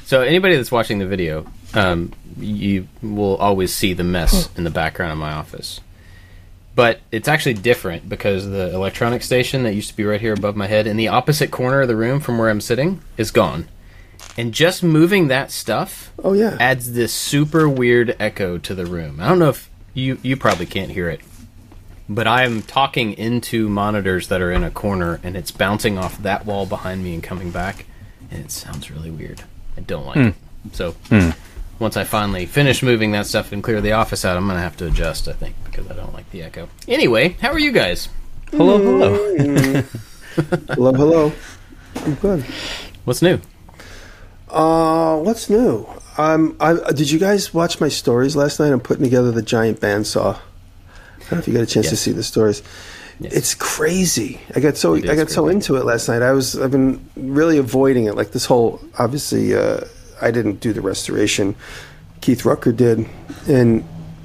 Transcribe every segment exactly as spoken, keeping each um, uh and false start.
So anybody that's watching the video, um, you will always see the mess in the background of my office. But it's actually different because the electronic station that used to be right here above my head in the opposite corner of the room from where I'm sitting is gone. And just moving that stuff oh, yeah. adds this super weird echo to the room. I don't know if you, you probably can't hear it, but I am talking into monitors that are in a corner, and it's bouncing off that wall behind me and coming back, and it sounds really weird. I don't like mm. it. So mm. once I finally finish moving that stuff and clear the office out, I'm going to have to adjust, I think, because I don't like the echo. Anyway, how are you guys? Hello, hello. hello, hello. I'm good. What's new? Uh, what's new? Um, I, did you guys watch my stories last night? I'm putting together the giant bandsaw. I don't know if you got a chance yes. to see the stories. Yes. It's crazy. I got so I got crazy. so into it last night. I was I've been really avoiding it. Like this whole obviously uh, I didn't do the restoration. Keith Rucker did, and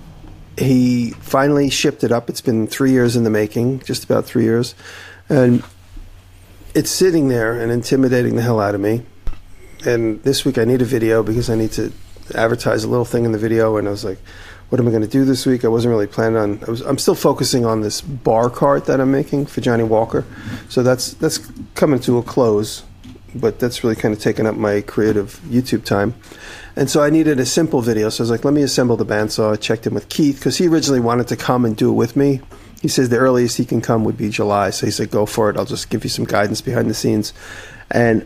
he finally shipped it up. It's been three years in the making, just about three years, and it's sitting there and intimidating the hell out of me. And this week I need a video because I need to advertise a little thing in the video. And I was like, what am I going to do this week? I wasn't really planning on. I was, I'm still focusing on this bar cart that I'm making for Johnny Walker. So that's that's coming to a close, but that's really kind of taken up my creative YouTube time. And so I needed a simple video. So I was like, let me assemble the bandsaw. I checked in with Keith because he originally wanted to come and do it with me. He says the earliest he can come would be July. So he said, go for it. I'll just give you some guidance behind the scenes. And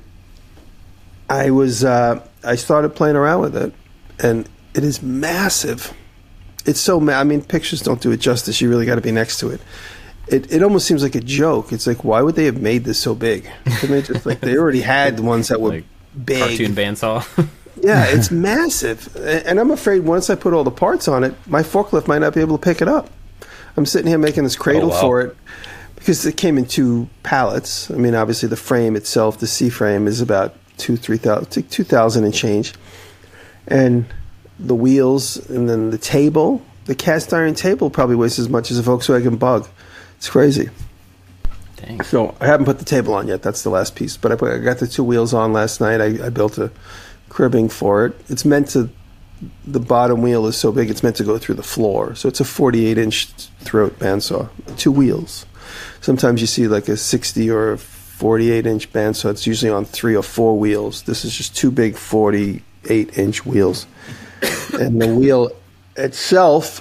I was uh, I started playing around with it, and it is massive. It's so ma- I mean, pictures don't do it justice. You really got to be next to it. It it almost seems like a joke. It's like, why would they have made this so big? I mean, just like they already had ones that were like big. Cartoon bandsaw. Yeah, it's massive, and I'm afraid once I put all the parts on it, my forklift might not be able to pick it up. I'm sitting here making this cradle oh, wow. for it because it came in two pallets. I mean, obviously the frame itself, the C frame, is about two three thousand, two thousand and change, and the wheels, and then the table, the cast iron table probably weighs as much as a Volkswagen Bug. It's crazy. Dang. So I haven't put the table on yet. That's the last piece. But I, put, I got the two wheels on last night. I, I built a cribbing for it. It's meant to, the bottom wheel is so big it's meant to go through the floor. So it's a forty-eight inch throat bandsaw, two wheels. Sometimes you see like a sixty or a forty-eight inch bandsaw. It's usually on three or four wheels. This is just two big forty-eight inch wheels. And the wheel itself,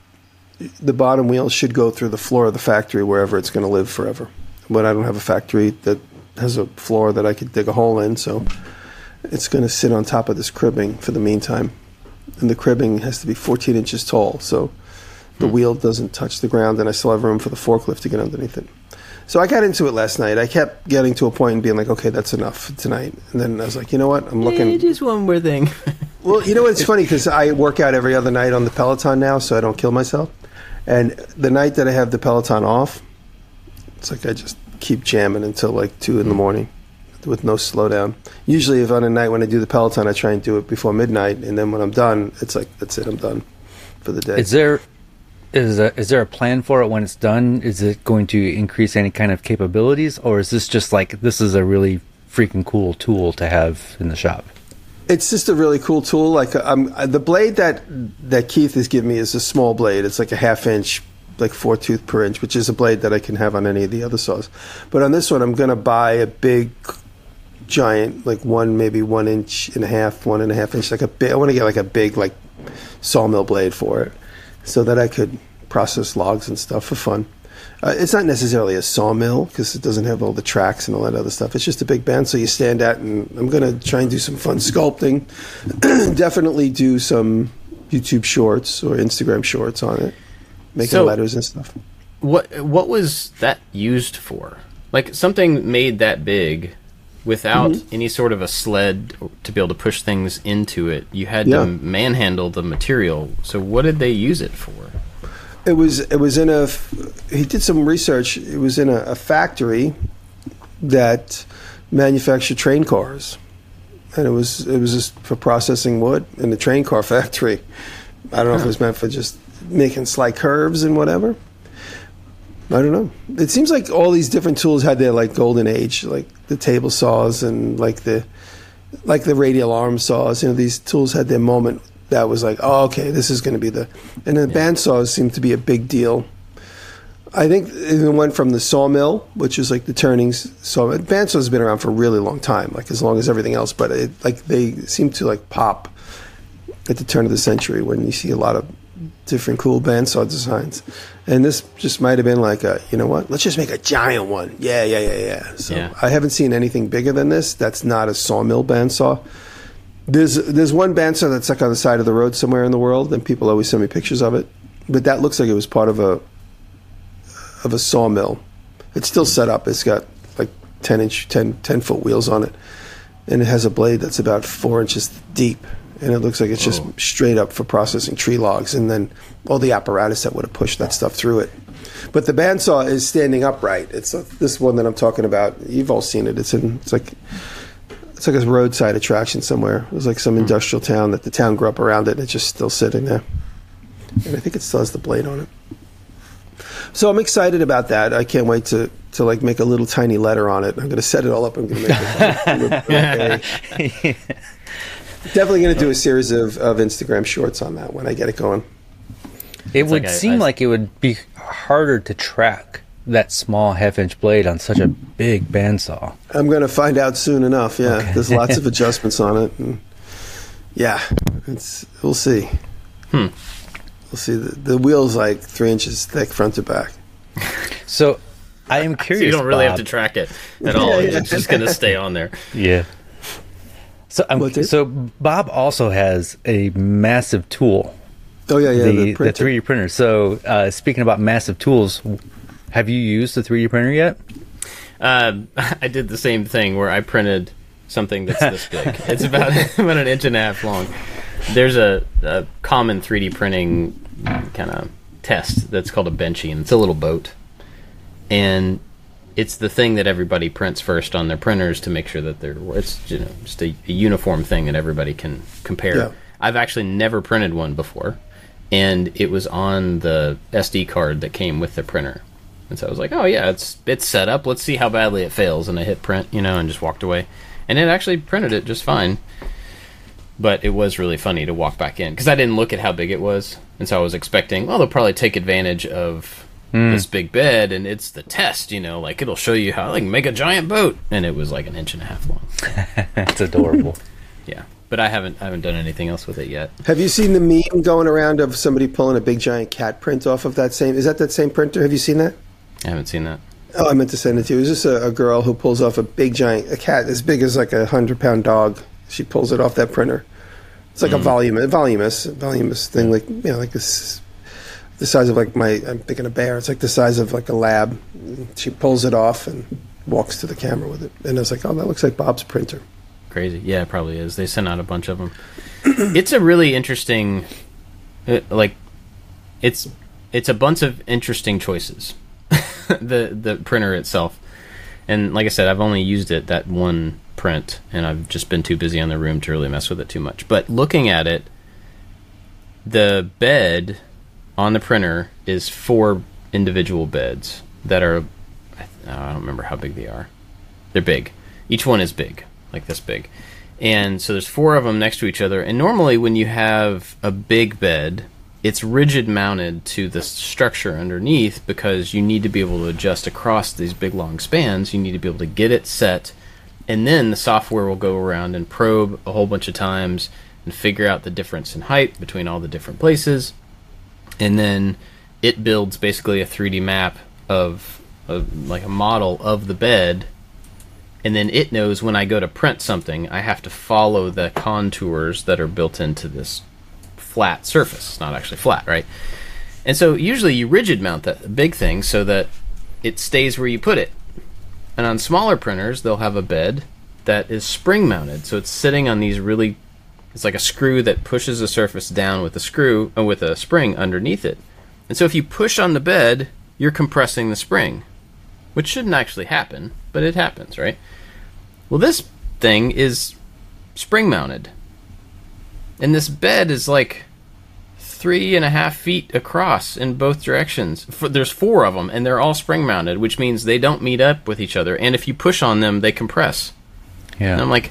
the bottom wheel should go through the floor of the factory wherever it's going to live forever. But I don't have a factory that has a floor that I could dig a hole in, so it's going to sit on top of this cribbing for the meantime. And the cribbing has to be fourteen inches tall, so the hmm. wheel doesn't touch the ground, and I still have room for the forklift to get underneath it. So I got into it last night. I kept getting to a point and being like, okay, that's enough tonight. And then I was like, you know what? I'm looking. Yeah, just one more thing. Well, you know what? It's funny because I work out every other night on the Peloton now, so I don't kill myself. And the night that I have the Peloton off, it's like I just keep jamming until like two in the morning with no slowdown. Usually if on a night when I do the Peloton, I try and do it before midnight. And then when I'm done, it's like, that's it, I'm done for the day. Is there is a, is there a plan for it when it's done? Is it going to increase any kind of capabilities? Or is this just like, this is a really freaking cool tool to have in the shop? It's just a really cool tool. Like um, the blade that that Keith has given me is a small blade. It's like a half inch, like four tooth per inch, which is a blade that I can have on any of the other saws. But on this one, I'm going to buy a big, giant, like one, maybe one inch and a half, one and a half inch, like a big, I want to get like a big, like sawmill blade for it so that I could process logs and stuff for fun. Uh, it's not necessarily a sawmill because it doesn't have all the tracks and all that other stuff. It's just a big band so you stand at, and I'm going to try and do some fun sculpting. Definitely do some YouTube shorts or Instagram shorts on it, making so, letters and stuff. What what was that used for? Like something made that big without mm-hmm. any sort of a sled to be able to push things into it. You had yeah. to manhandle the material. So what did they use it for? It was it was in a he did some research. It was in a, a factory that manufactured train cars, and it was it was just for processing wood in the train car factory. I don't know huh. if it was meant for just making slight curves and whatever. I don't know. It seems like all these different tools had their like golden age, like the table saws and like the like the radial arm saws. You know, these tools had their moment. That was like, oh, okay, this is going to be the, and the yeah. bandsaws seemed to be a big deal. I think it went from the sawmill, which is like the turning saw. Bandsaws has been around for a really long time, like as long as everything else. But it, like they seem to like pop at the turn of the century when you see a lot of different cool bandsaw designs. And this just might have been like a, you know what? Let's just make a giant one. Yeah, yeah, yeah, yeah. So yeah. I haven't seen anything bigger than this. That's not a sawmill bandsaw. There's there's one bandsaw that's like on the side of the road somewhere in the world, and people always send me pictures of it. But that looks like it was part of a of a sawmill. It's still set up. It's got like ten inch, ten, ten foot wheels on it, and it has a blade that's about four inches deep, and it looks like it's just oh. straight up for processing tree logs, and then all the apparatus that would have pushed that stuff through it. But the bandsaw is standing upright. It's a, this one that I'm talking about. You've all seen it. It's in. It's like. It's like a roadside attraction somewhere. It was like some industrial town that the town grew up around it, and it's just still sitting there. And I think it still has the blade on it. So I'm excited about that. I can't wait to, to like make a little tiny letter on it. I'm going to set it all up. I'm going to make it. Definitely going to do a series of, of Instagram shorts on that when I get it going. It it's would like I, seem I, like it would be harder to track that small half-inch blade on such a big bandsaw. I'm going to find out soon enough. Yeah, okay. There's lots of adjustments on it. And yeah, it's we'll see. Hmm. We'll see. The, the wheel's like three inches thick front to back. So I am curious. So you don't really Bob. have to track it at all. Yeah, yeah. It's just going to stay on there. Yeah. So I'm, so Bob also has a massive tool. Oh yeah, yeah, the, the, the three D printer. So uh, speaking about massive tools. Have you used the three D printer yet? Uh, I did the same thing where I printed something that's this big. It's about, about an inch and a half long. There's a, a common three D printing kind of test that's called a Benchy, and it's a little boat. And it's the thing that everybody prints first on their printers to make sure that they're it's you know just a, a uniform thing that everybody can compare. Yeah. I've actually never printed one before, and it was on the S D card that came with the printer. And so I was like, oh, yeah, it's it's set up. Let's see how badly it fails. And I hit print, you know, and just walked away. And it actually printed it just fine. But it was really funny to walk back in because I didn't look at how big it was. And so I was expecting, well, they'll probably take advantage of mm. this big bed. And it's the test, you know, like it'll show you how like make a giant boat. And it was like an inch and a half long. That's adorable. Yeah. But I haven't I haven't done anything else with it yet. Have you seen the meme going around of somebody pulling a big giant cat print off of that same? Is that that same printer? Have you seen that? I haven't seen that. Oh, I meant to send it to you. It was just a, a girl who pulls off a big giant, a cat as big as like a hundred pound dog. She pulls it off that printer. It's like mm. a volume, a voluminous, voluminous thing, like you know, like this, the size of like my. I'm thinking a bear. It's like the size of like a lab. She pulls it off and walks to the camera with it. And I was like, oh, that looks like Bob's printer. Crazy, yeah, it probably is. They sent out a bunch of them. It's a really interesting, uh, like, it's it's a bunch of interesting choices. the the printer itself, and like I said, I've only used it that one print, and I've just been too busy on the room to really mess with it too much. But looking at it, the bed on the printer is four individual beds that are, I don't remember how big they are. They're big. Each one is big, like this big. And so there's four of them next to each other. And normally when you have a big bed, it's rigid mounted to the structure underneath because you need to be able to adjust across these big long spans. You need to be able to get it set, and then the software will go around and probe a whole bunch of times and figure out the difference in height between all the different places. And then it builds basically a three D map of, of like a model of the bed. And then it knows when I go to print something, I have to follow the contours that are built into this flat surface. It's not actually flat, right? And so usually you rigid mount that big thing so that it stays where you put it. And on smaller printers, they'll have a bed that is spring mounted. So it's sitting on these really, it's like a screw that pushes the surface down with a screw, uh, with a spring underneath it. And so if you push on the bed, you're compressing the spring, which shouldn't actually happen, but it happens, right? Well, this thing is spring mounted. And this bed is like three and a half feet across in both directions. There's four of them, and they're all spring mounted, which means they don't meet up with each other. And if you push on them, they compress. Yeah. And I'm like,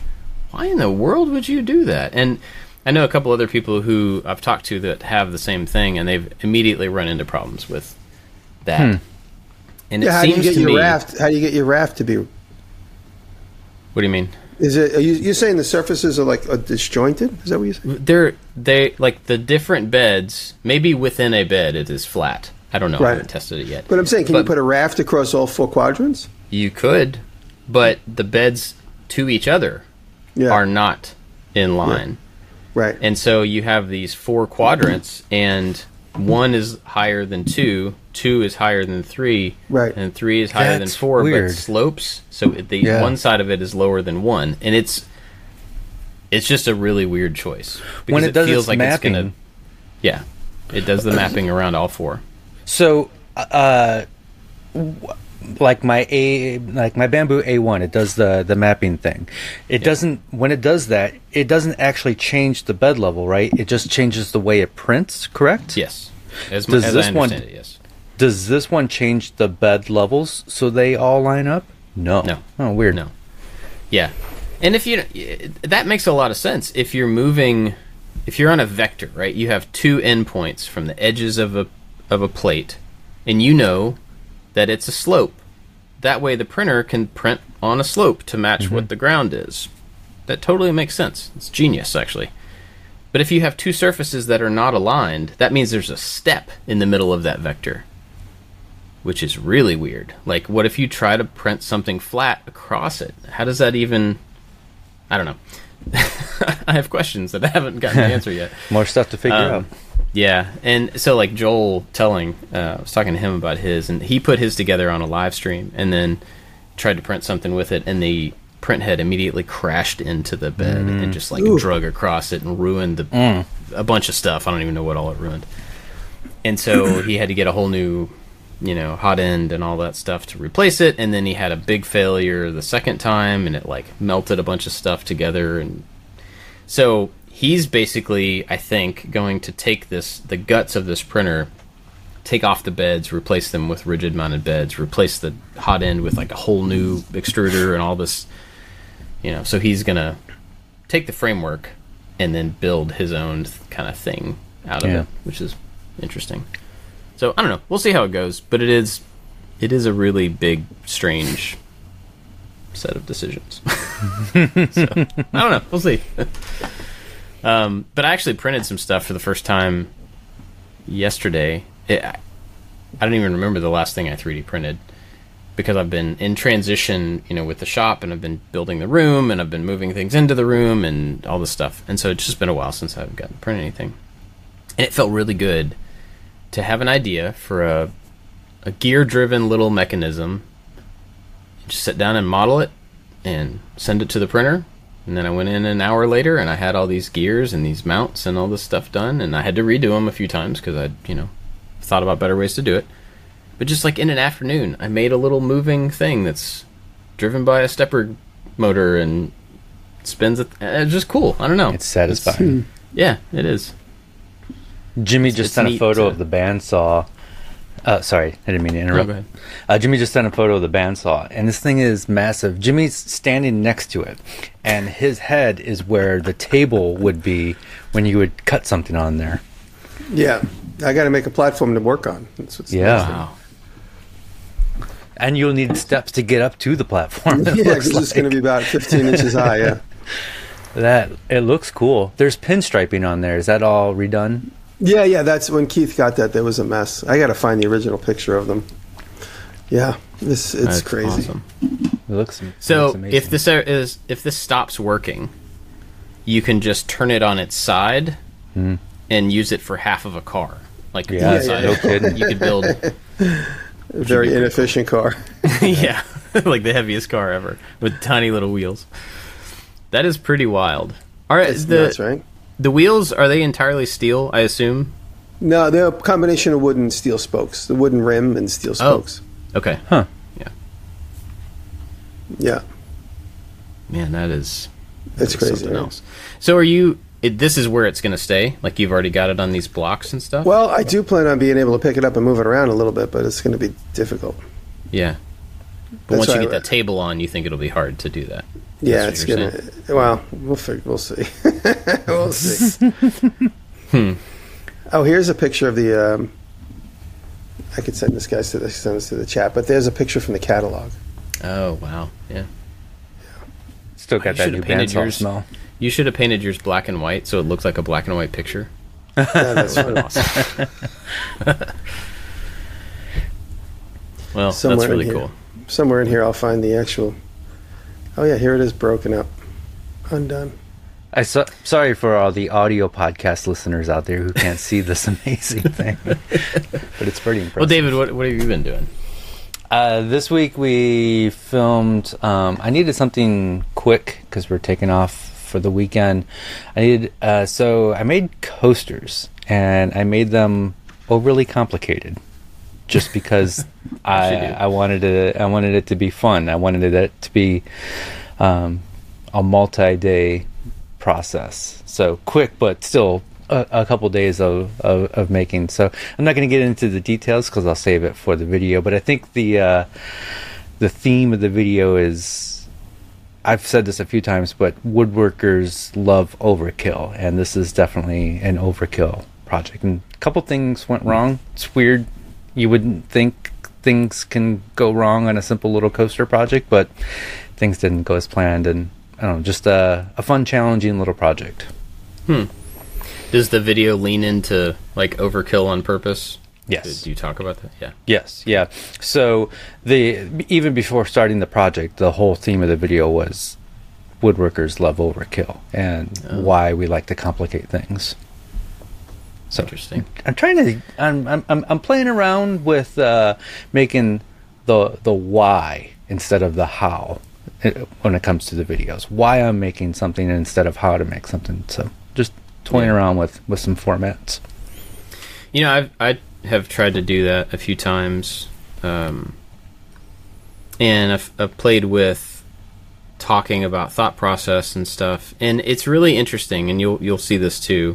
why in the world would you do that? And I know a couple other people who I've talked to that have the same thing, and they've immediately run into problems with that. Hmm. And yeah, it how seems do you get to your me, raft? How do you get your raft to be? What do you mean? Is it? Are you you're saying the surfaces are like uh, disjointed? Is that what you're saying? They're they like the different beds. Maybe within a bed it is flat. I don't know. Right. I haven't tested it yet. But I'm saying, can but you put a raft across all four quadrants? You could, but the beds to each other yeah. are not in line. Yeah. Right. And so you have these four quadrants, and one is higher than two, two is higher than three, right. and three is higher That's than four, weird. but slopes. So the yeah. one side of it is lower than one, and it's it's just a really weird choice because when it, it does feels its like mapping, it's gonna. Yeah, it does the mapping around all four. So, uh, like my A, like my Bamboo A one, it does the the mapping thing. It yeah. doesn't. When it does that, it doesn't actually change the bed level, right? It just changes the way it prints. Correct? Yes. As, does as this I understand one? It, yes. Does this one change the bed levels so they all line up? No. No. Oh, weird. No. Yeah, and if you that makes a lot of sense. If you're moving, if you're on a vector, right? You have two endpoints from the edges of a of a plate, and you know that it's a slope. That way the printer can print on a slope to match mm-hmm. what the ground is. That totally makes sense. It's genius, actually. But if you have two surfaces that are not aligned, that means there's a step in the middle of that vector, which is really weird. Like, what if you try to print something flat across it? How does that even... I don't know. I have questions that I haven't gotten the answer yet. More stuff to figure um, out. Yeah, and so like Joel telling, uh, I was talking to him about his, and he put his together on a live stream, and then tried to print something with it, and the print head immediately crashed into the bed mm. and just like Ooh. drug across it and ruined the, mm. a bunch of stuff. I don't even know what all it ruined. And so he had to get a whole new, you know, hot end and all that stuff to replace it, and then he had a big failure the second time, and it like melted a bunch of stuff together, and so he's basically, I think, going to take this, the guts of this printer, take off the beds, replace them with rigid mounted beds, replace the hot end with like a whole new extruder and all this, you know, so he's going to take the framework and then build his own kind of thing out of yeah. it, which is interesting. So I don't know, we'll see how it goes, but it is, it is a really big, strange set of decisions. So I don't know, we'll see. Um, but I actually printed some stuff for the first time yesterday. It, I don't even remember the last thing I three D printed because I've been in transition, you know, with the shop, and I've been building the room, and I've been moving things into the room and all this stuff. And so it's just been a while since I've gotten to print anything. And it felt really good to have an idea for a, a gear-driven little mechanism. Just sit down and model it and send it to the printer. And then I went in an hour later, and I had all these gears and these mounts and all this stuff done, and I had to redo them a few times because I, you know, thought about better ways to do it. But just like in an afternoon, I made a little moving thing that's driven by a stepper motor and spins it. It's just cool. I don't know. It's satisfying. It's, yeah, it is. Jimmy it's, just it's sent a photo to... of the bandsaw. Uh, sorry, I didn't mean to interrupt. No, go ahead. Uh, Jimmy just sent a photo of the bandsaw, and this thing is massive. Jimmy's standing next to it, and his head is where the table would be when you would cut something on there. Yeah, I got to make a platform to work on. That's what's yeah. Wow. And you'll need steps to get up to the platform. Yeah, because like. It's going to be about fifteen inches high, yeah. That, it looks cool. There's pinstriping on there. Is that all redone? Yeah, yeah, that's when Keith got that. There was a mess. I got to find the original picture of them. Yeah, this it's that's crazy. Awesome. It looks so. It looks if this is if this stops working, you can just turn it on its side mm. and use it for half of a car. Like yeah, yeah, yeah. No kidding. You could build a very inefficient cool. car. Yeah, like the heaviest car ever with tiny little wheels. That is pretty wild. All right, that's the, nuts, right? The wheels, are they entirely steel, I assume? No, they're a combination of wood and steel spokes. The wooden rim and steel spokes. Oh, okay. Huh. Yeah. Yeah. Man, that is... That's crazy. Something right? else. So are you... It, this is where it's going to stay? Like you've already got it on these blocks and stuff? Well, I do plan on being able to pick it up and move it around a little bit, but it's going to be difficult. Yeah. But That's once you right. get that table on, you think it'll be hard to do that. Yeah, That's it's what you're gonna. Well, we'll figure. We'll see. We'll see. Hmm. Oh, here's a picture of the. Um, I could send this guy to the send this to the chat, but there's a picture from the catalog. Oh wow, yeah. Still You got that should new have painted bandsaw yours- smell. You should have painted yours black and white, so it looks like a black and white picture. Yeah, that's That would've funny. been awesome. Well, Somewhere that's in really here. cool. Somewhere in here, I'll find the actual. Oh yeah, here it is, broken up, undone. I so, sorry for all the audio podcast listeners out there who can't see this amazing thing, but it's pretty impressive. Well, David, what what have you been doing? Uh, this week we filmed. Um, I needed something quick because we're taking off for the weekend. I needed uh, so I made coasters and I made them overly complicated, just because I you do. I wanted it I wanted it to be fun. I wanted it to be um, a multi-day process. So quick, but still a, a couple days of, of, of making. So I'm not going to get into the details because I'll save it for the video. But I think the uh, the theme of the video is, I've said this a few times, but woodworkers love overkill, and this is definitely an overkill project. And a couple things went wrong. It's weird. You wouldn't think things can go wrong on a simple little coaster project, but things didn't go as planned, and I don't know, just a, a fun, challenging little project. Hmm. Does the video lean into like overkill on purpose? Yes. Do you talk about that? Yeah. Yes, yeah. So the even before starting the project, the whole theme of the video was woodworkers love overkill and Oh. why we like to complicate things. So Interesting. I'm trying to I'm I'm I'm, I'm playing around with uh, making the the why instead of the how uh, when it comes to the videos. Why I'm making something instead of how to make something. So just toying Yeah. around with with some formats. You know, I've, I have tried to do that a few times, um, and I've, I've played with talking about thought process and stuff, and it's really interesting. And you'll you'll see this too.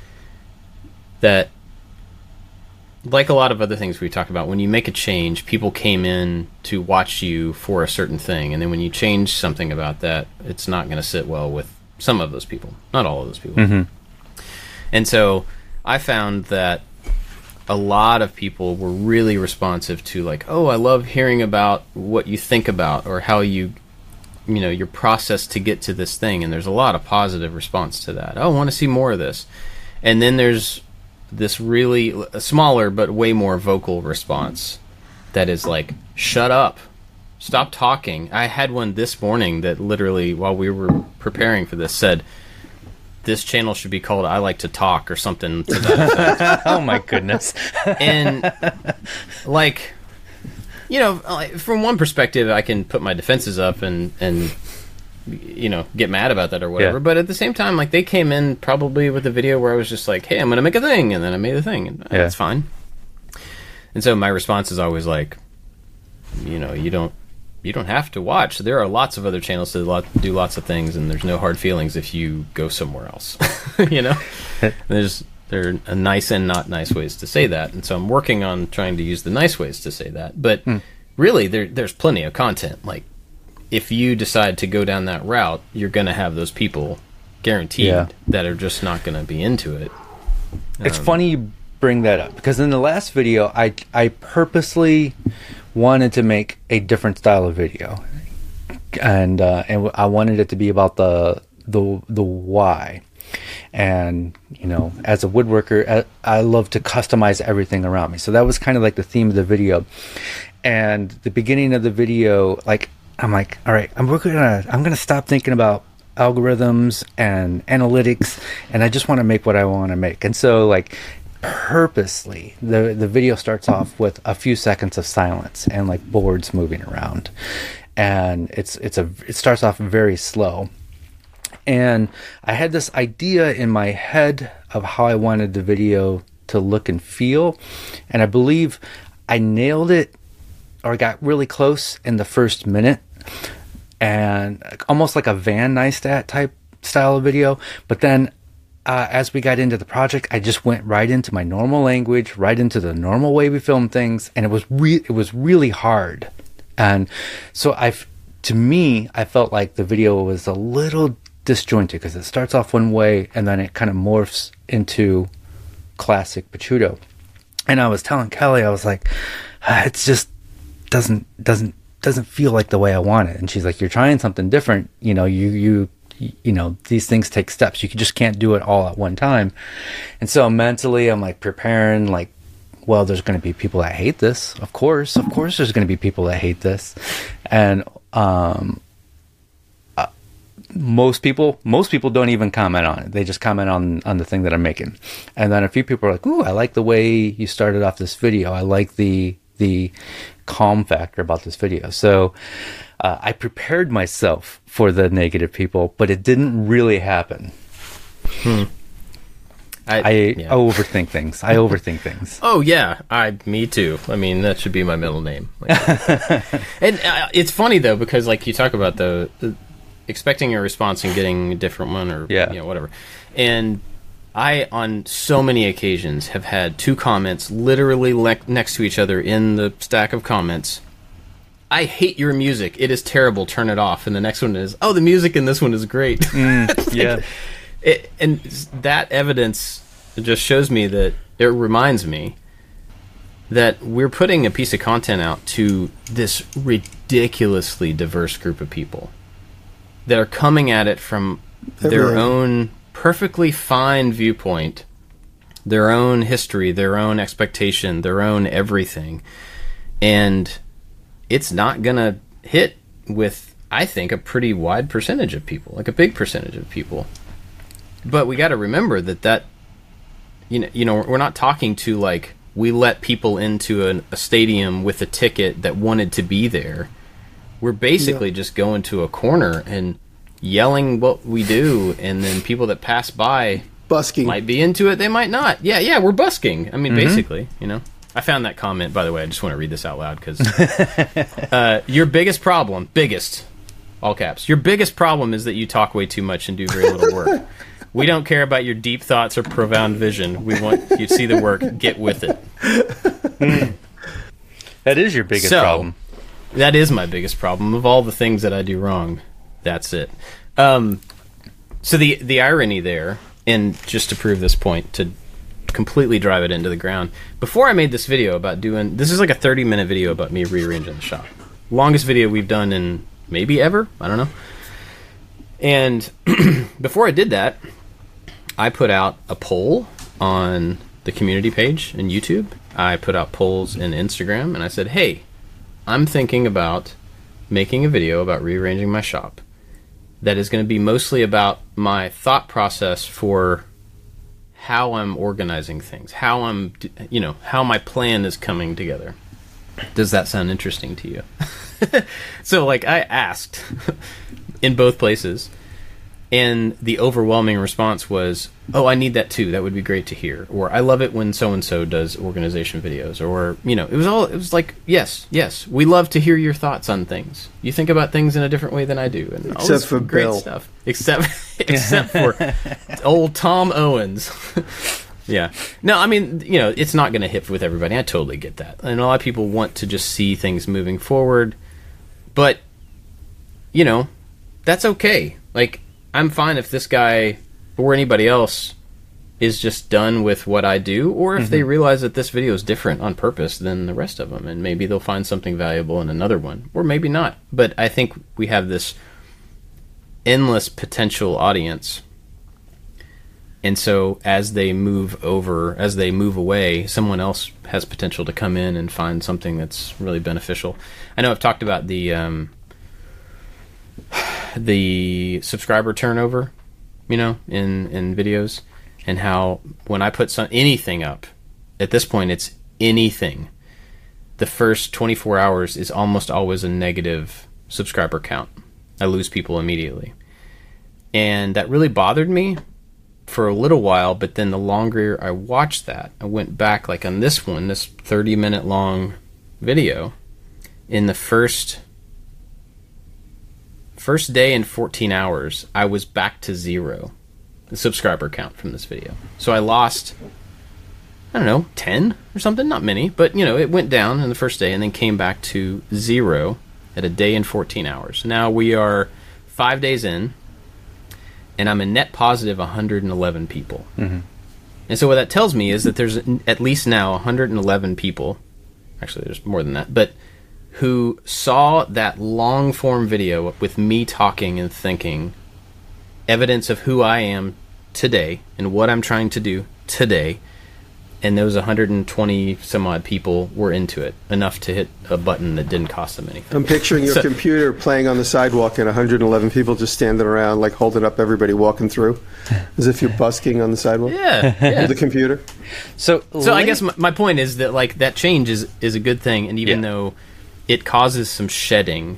That, like a lot of other things we talked about, when you make a change, people came in to watch you for a certain thing, and then when you change something about that, it's not going to sit well with some of those people, not all of those people. Mm-hmm. And so I found that a lot of people were really responsive to like, oh, I love hearing about what you think about or how you, you know, your process to get to this thing. And there's a lot of positive response to that. Oh, I want to see more of this. And then there's this really a smaller but way more vocal response that is like, shut up. Stop talking. I had one this morning that literally, while we were preparing for this, said, this channel should be called I Like to Talk or something to that effect. Oh my goodness. And like, you know, like, from one perspective I can put my defenses up and and you know, get mad about that or whatever, Yeah. but at the same time, like, they came in probably with a video where I was just like, hey, I'm gonna make a thing, and then I made a thing, and Yeah. that's fine. And so my response is always like, you know, you don't you don't have to watch. There are lots of other channels that lot, do lots of things, and there's no hard feelings if you go somewhere else. You know, there's there are nice and not nice ways to say that, and so I'm working on trying to use the nice ways to say that. But Mm. really, there there's plenty of content. Like, if you decide to go down that route, you're going to have those people guaranteed Yeah. that are just not going to be into it. It's Um, funny you bring that up because in the last video, I I purposely wanted to make a different style of video, and uh, and I wanted it to be about the the the why. And you know, as a woodworker, I, I love to customize everything around me. So that was kind of like the theme of the video. And the beginning of the video, like I'm like, all right, I'm we're gonna I'm gonna stop thinking about algorithms and analytics, and I just want to make what I want to make. And so like purposely the the video starts off with a few seconds of silence and like boards moving around, and it's it's a it starts off very slow. And I had this idea in my head of how I wanted the video to look and feel, and I believe I nailed it or got really close in the first minute, and almost like a Van Neistat type style of video. But then uh, as we got into the project, I just went right into my normal language, right into the normal way we film things, and it was re- it was really hard And so I've, to me, I felt like the video was a little disjointed because it starts off one way and then it kind of morphs into classic Picciuto. And I was telling Kelly, I was like, ah, it's just doesn't doesn't doesn't feel like the way I want it. And she's like, you're trying something different. You know, you you you know, these things take steps. You just can't do it all at one time. And so mentally, I'm like preparing, like, well, there's going to be people that hate this. Of course, of course, there's going to be people that hate this, and um. Most people, most people don't even comment on it. They just comment on, on the thing that I'm making. And then a few people are like, ooh, I like the way you started off this video. I like the, the calm factor about this video. So, uh, I prepared myself for the negative people, but it didn't really happen. Hmm. I, I yeah. overthink things. I overthink things. Oh yeah, I me too. I mean, that should be my middle name. Like, and uh, it's funny though, because like you talk about the, the expecting a response and getting a different one, or yeah. you know, whatever. And I, on so many occasions, have had two comments literally le- next to each other in the stack of comments. I hate your music. It is terrible. Turn it off. And the next one is, oh, the music in this one is great. Mm, like, yeah. It, and that evidence just shows me that, it reminds me that we're putting a piece of content out to this ridiculously diverse group of people that are coming at it from their Everything. own perfectly fine viewpoint, their own history, their own expectation, their own everything. And it's not going to hit with, I think, a pretty wide percentage of people, like a big percentage of people. But we got to remember that that, you know, you know, we're not talking to like, we let people into an, a stadium with a ticket that wanted to be there. We're basically yeah. just going to a corner and yelling what we do, and then people that pass by busking might be into it, they might not. Yeah, yeah, we're busking. I mean, Mm-hmm. basically, you know. I found that comment, by the way. I just want to read this out loud because uh, your biggest problem, biggest, all caps, your biggest problem is that you talk way too much and do very little work. We don't care about your deep thoughts or profound vision. We want you to see the work. Get with it. Mm. That is your biggest so, problem. That is my biggest problem. Of all the things that I do wrong, that's it. Um, so the the irony there, and just to prove this point, to completely drive it into the ground, before I made this video about doing, this is like a thirty minute video about me rearranging the shop. Longest video we've done in maybe ever, I don't know. And before I did that, I put out a poll on the community page in YouTube. I put out polls in Instagram, and I said, hey, I'm thinking about making a video about rearranging my shop that is going to be mostly about my thought process for how I'm organizing things, how I'm, you know, how my plan is coming together. Does that sound interesting to you? So, like, I asked in both places, and the overwhelming response was, oh, I need that too. That would be great to hear. Or I love it when so-and-so does organization videos. Or, you know, it was all, it was like, yes, yes, we love to hear your thoughts on things. You think about things in a different way than I do. And all Except this for great Bill. stuff. Except, except for old Tom Owens. Yeah. No, I mean, you know, it's not going to hit with everybody. I totally get that. And a lot of people want to just see things moving forward. But, you know, that's okay. Like, I'm fine if this guy or anybody else is just done with what I do, or if mm-hmm. they realize that this video is different on purpose than the rest of them, and maybe they'll find something valuable in another one, or maybe not. But I think we have this endless potential audience, and so as they move over, as they move away, someone else has potential to come in and find something that's really beneficial. I know I've talked about the um, the subscriber turnover, you know, in, in videos, and how when I put some anything up, at this point it's anything, the first twenty-four hours is almost always a negative subscriber count. I lose people immediately. And that really bothered me for a little while, but then the longer I watched that, I went back, like on this one, this thirty minute long video, in the first First day in fourteen hours, I was back to zero, the subscriber count from this video. So I lost, I don't know, ten or something, not many, but, you know, it went down in the first day and then came back to zero at a day and fourteen hours. Now we are five days in, and I'm a net positive one hundred eleven people. Mm-hmm. And so what that tells me is that there's at least now one hundred eleven people, actually there's more than that, but who saw that long form video with me talking and thinking, evidence of who I am today and what I'm trying to do today. And those one hundred twenty some odd people were into it enough to hit a button that didn't cost them anything. I'm picturing your So- computer playing on the sidewalk and one hundred eleven people just standing around, like holding up everybody walking through, as if you're busking on the sidewalk. Yeah, yeah. With the computer. So, So I link- guess my, my point is that like that change is, is a good thing, and even Yeah. though it causes some shedding,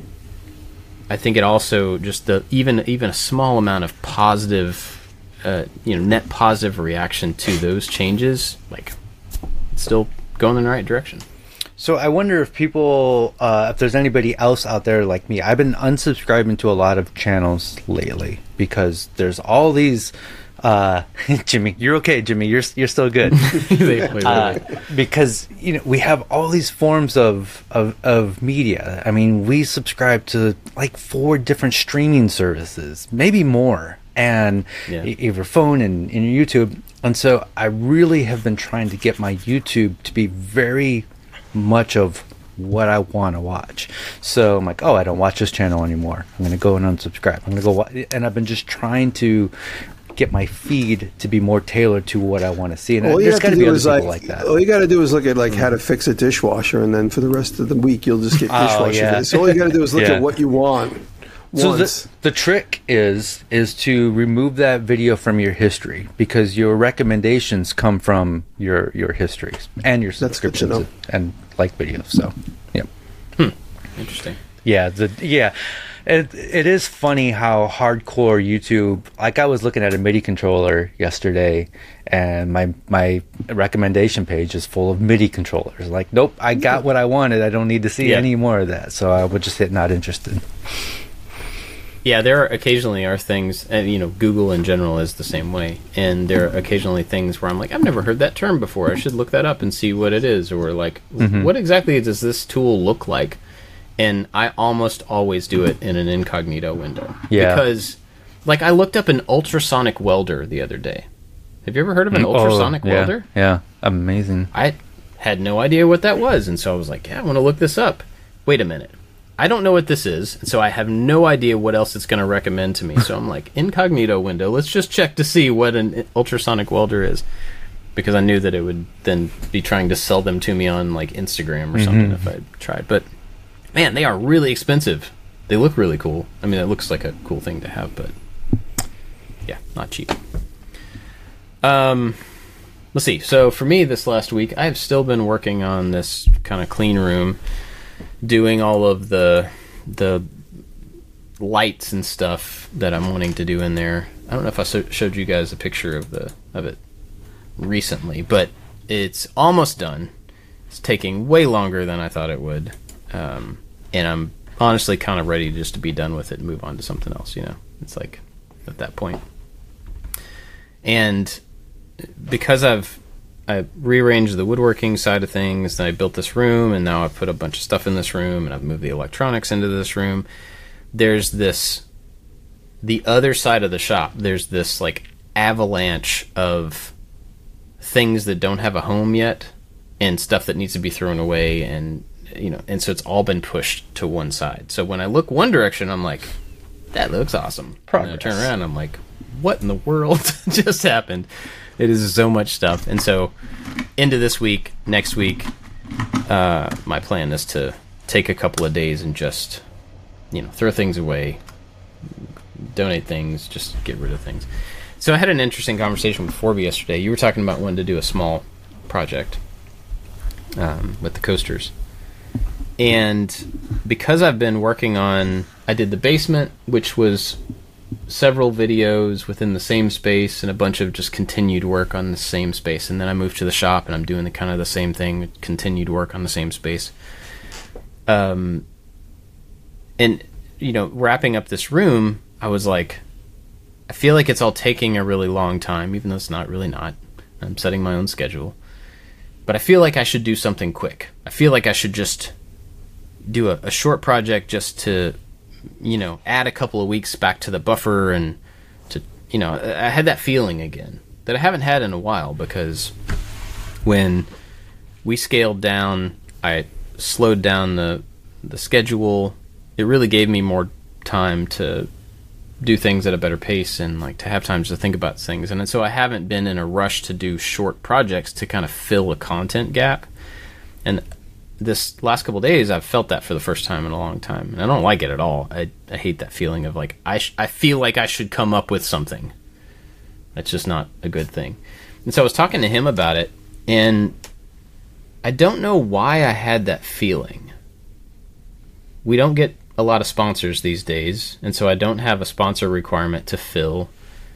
I think it also just the even even a small amount of positive, uh, you know, net positive reaction to those changes, like it's still going in the right direction. So I wonder if people, uh, if there's anybody else out there like me. I've been unsubscribing to a lot of channels lately because there's all these. Uh, Jimmy, you're okay. Jimmy, you're you're still good. uh, because you know we have all these forms of, of of media. I mean, we subscribe to like four different streaming services, maybe more, and Yeah. y- your phone and, and your YouTube. And so I really have been trying to get my YouTube to be very much of what I want to watch. So I'm like, oh, I don't watch this channel anymore. I'm going to go and unsubscribe. I'm going to go wa-. And I've been just trying to get my feed to be more tailored to what I want to see. And All you there's have got to to be do other is people like, like that. all you got to do is look at like how to fix a dishwasher, and then for the rest of the week you'll just get Oh, dishwasher. yeah. videos. So all you got to do is look Yeah. at what you want. So once. the, the trick is is to remove that video from your history, because your recommendations come from your your histories and your That's good to subscriptions know. and like videos. So yeah. Interesting. Yeah, the yeah, it it is funny how hardcore YouTube. Like I was looking at a MIDI controller yesterday, and my my recommendation page is full of MIDI controllers. Like, nope, I got what I wanted. I don't need to see Yeah. any more of that. So I would just hit not interested. Yeah, there are occasionally are things, and you know, Google in general is the same way. And there are occasionally things where I'm like, I've never heard that term before. I should look that up and see what it is, or like, Mhm. what exactly does this tool look like? And I almost always do it in an incognito window. Yeah. Because, like, I looked up an ultrasonic welder the other day. Have you ever heard of an ultrasonic Oh, yeah, welder? Yeah, amazing. I had no idea what that was, and so I was like, yeah, I want to look this up. Wait a minute. I don't know what this is, and so I have no idea what else it's going to recommend to me. So I'm like, incognito window, let's just check to see what an ultrasonic welder is. Because I knew that it would then be trying to sell them to me on like Instagram or something if I tried. But man, they are really expensive. They look really cool. I mean, it looks like a cool thing to have, but yeah, not cheap. Um, let's see. So for me this last week, I've still been working on this kind of clean room, doing all of the the lights and stuff that I'm wanting to do in there. I don't know if I so- showed you guys a picture of the of it recently, but it's almost done. It's taking way longer than I thought it would, um, and I'm honestly kind of ready just to be done with it and move on to something else. You know, it's like at that point. And because I've I rearranged the woodworking side of things, then I built this room, and now I've put a bunch of stuff in this room, and I've moved the electronics into this room. There's this, the other side of the shop, there's this like avalanche of things that don't have a home yet, and stuff that needs to be thrown away, and you know, and so it's all been pushed to one side. So when I look one direction, I'm like, that looks awesome. And then I turn around, I'm like, what in the world just happened? It is so much stuff. And so into this week, next week, uh, my plan is to take a couple of days and just, you know, throw things away, donate things, just get rid of things. So I had an interesting conversation with Forby yesterday. You were talking about wanting to do a small project um, with the coasters. And because I've been working on, I did the basement, which was several videos within the same space and a bunch of just continued work on the same space. And then I moved to the shop and I'm doing the kind of the same thing, continued work on the same space. Um, and, you know, wrapping up this room, I was like, I feel like it's all taking a really long time, even though it's not really not. I'm setting my own schedule. But I feel like I should do something quick. I feel like I should just do a, a short project just to, you know, add a couple of weeks back to the buffer and to, you know, I had that feeling again that I haven't had in a while, because when we scaled down, I slowed down the the schedule. It really gave me more time to do things at a better pace and like to have time to think about things. And so I haven't been in a rush to do short projects to kind of fill a content gap. And this last couple of days, I've felt that for the first time in a long time, and I don't like it at all. I, I hate that feeling of like I sh- I feel like I should come up with something. That's just not a good thing. And so I was talking to him about it, and I don't know why I had that feeling. We don't get a lot of sponsors these days, and so I don't have a sponsor requirement to fill.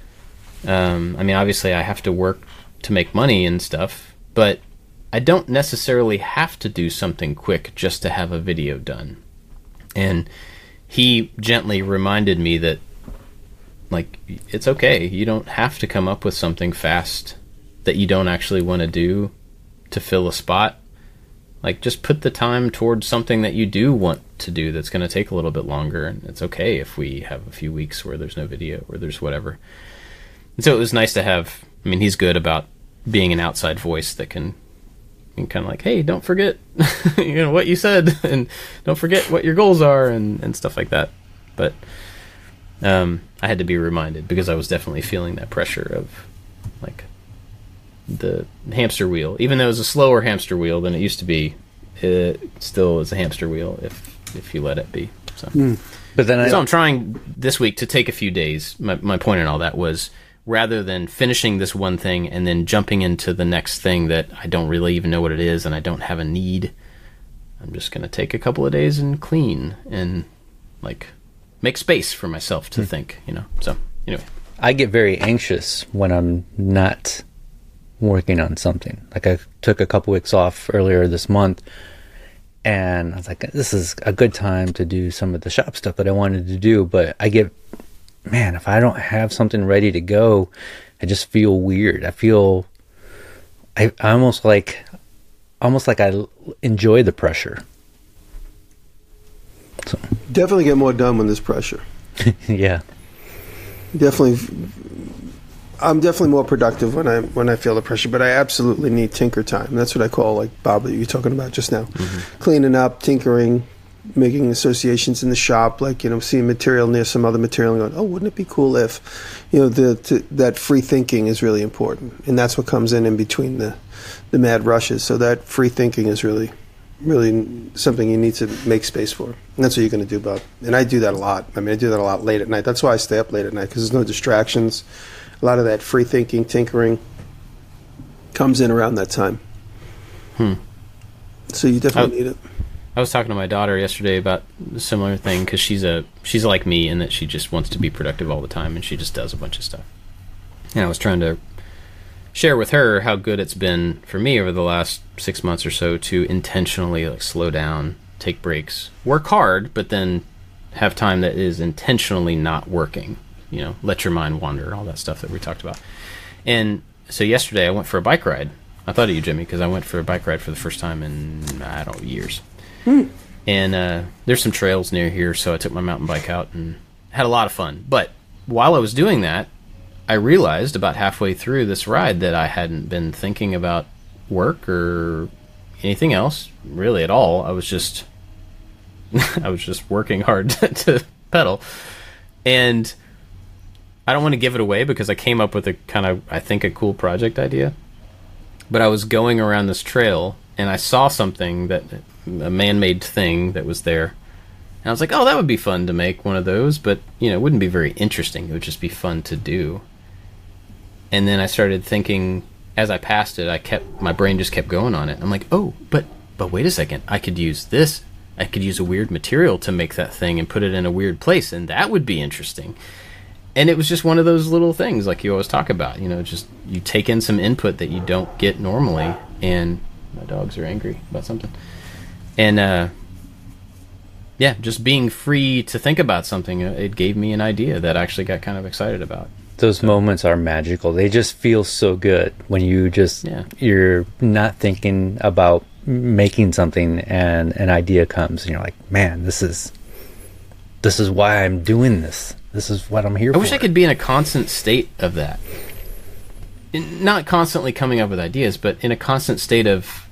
Um, I mean, obviously, I have to work to make money and stuff, but I don't necessarily have to do something quick just to have a video done. And he gently reminded me that, like, it's okay. You don't have to come up with something fast that you don't actually want to do to fill a spot. Like, just put the time towards something that you do want to do that's going to take a little bit longer. And it's okay if we have a few weeks where there's no video or there's whatever. And so it was nice to have, I mean, he's good about being an outside voice that can, and kind of like, hey, don't forget you know what you said, and don't forget what your goals are, and, and stuff like that. But um, I had to be reminded, because I was definitely feeling that pressure of like the hamster wheel. Even though it was a slower hamster wheel than it used to be, it still is a hamster wheel if if you let it be. So, mm. but then I, so I'm trying this week to take a few days. My my point in all that was, rather than finishing this one thing and then jumping into the next thing that I don't really even know what it is and I don't have a need, I'm just going to take a couple of days and clean and like make space for myself to hmm. think, you know. So anyway, I get very anxious when I'm not working on something. Like I took a couple weeks off earlier this month, and I was like, this is a good time to do some of the shop stuff that I wanted to do, but I get, man, if I don't have something ready to go, I just feel weird. I feel, I, I almost like, almost like I enjoy the pressure. So. Definitely get more done when there's pressure. Yeah. Definitely, I'm definitely more productive when I when I feel the pressure. But I absolutely need tinker time. That's what I call, like Bob, that you were talking about just now, mm-hmm. cleaning up, tinkering, making associations in the shop, like, you know, seeing material near some other material and going, oh, wouldn't it be cool if, you know, the to, that free thinking is really important. And that's what comes in in between the, the mad rushes. So that free thinking is really, really something you need to make space for. And that's what you're going to do, Bob. And I do that a lot. I mean, I do that a lot late at night. That's why I stay up late at night, because there's no distractions. A lot of that free thinking, tinkering comes in around that time. Hmm. So you definitely I- need it. I was talking to my daughter yesterday about a similar thing, because she's a she's like me in that she just wants to be productive all the time, and she just does a bunch of stuff. And I was trying to share with her how good it's been for me over the last six months or so to intentionally like slow down, take breaks, work hard, but then have time that is intentionally not working. You know, let your mind wander, all that stuff that we talked about. And so yesterday I went for a bike ride. I thought of you, Jimmy, because I went for a bike ride for the first time in, I don't know, years. Hmm. And uh, there's some trails near here, so I took my mountain bike out and had a lot of fun. But while I was doing that, I realized about halfway through this ride that I hadn't been thinking about work or anything else really at all. I was just I was just working hard to, to pedal. And I don't want to give it away because I came up with a kind of, I think, a cool project idea. But I was going around this trail and I saw something that a man-made thing that was there, and I was like, oh, that would be fun to make one of those, but you know, it wouldn't be very interesting. It would just be fun to do. And then I started thinking, as I passed it, I kept my brain just kept going on it. I'm like, oh, but but wait a second, I could use this. I could use a weird material to make that thing and put it in a weird place, and that would be interesting. And it was just one of those little things like you always talk about, you know, just you take in some input that you don't get normally. And my dogs are angry about something. And, uh, yeah, just being free to think about something, it gave me an idea that I actually got kind of excited about. Those so. moments are magical. They just feel so good when you just, yeah. you're not thinking about making something and an idea comes and you're like, man, this is this is why I'm doing this. This is what I'm here I for. wish I could be in a constant state of that. In, not constantly coming up with ideas, but in a constant state of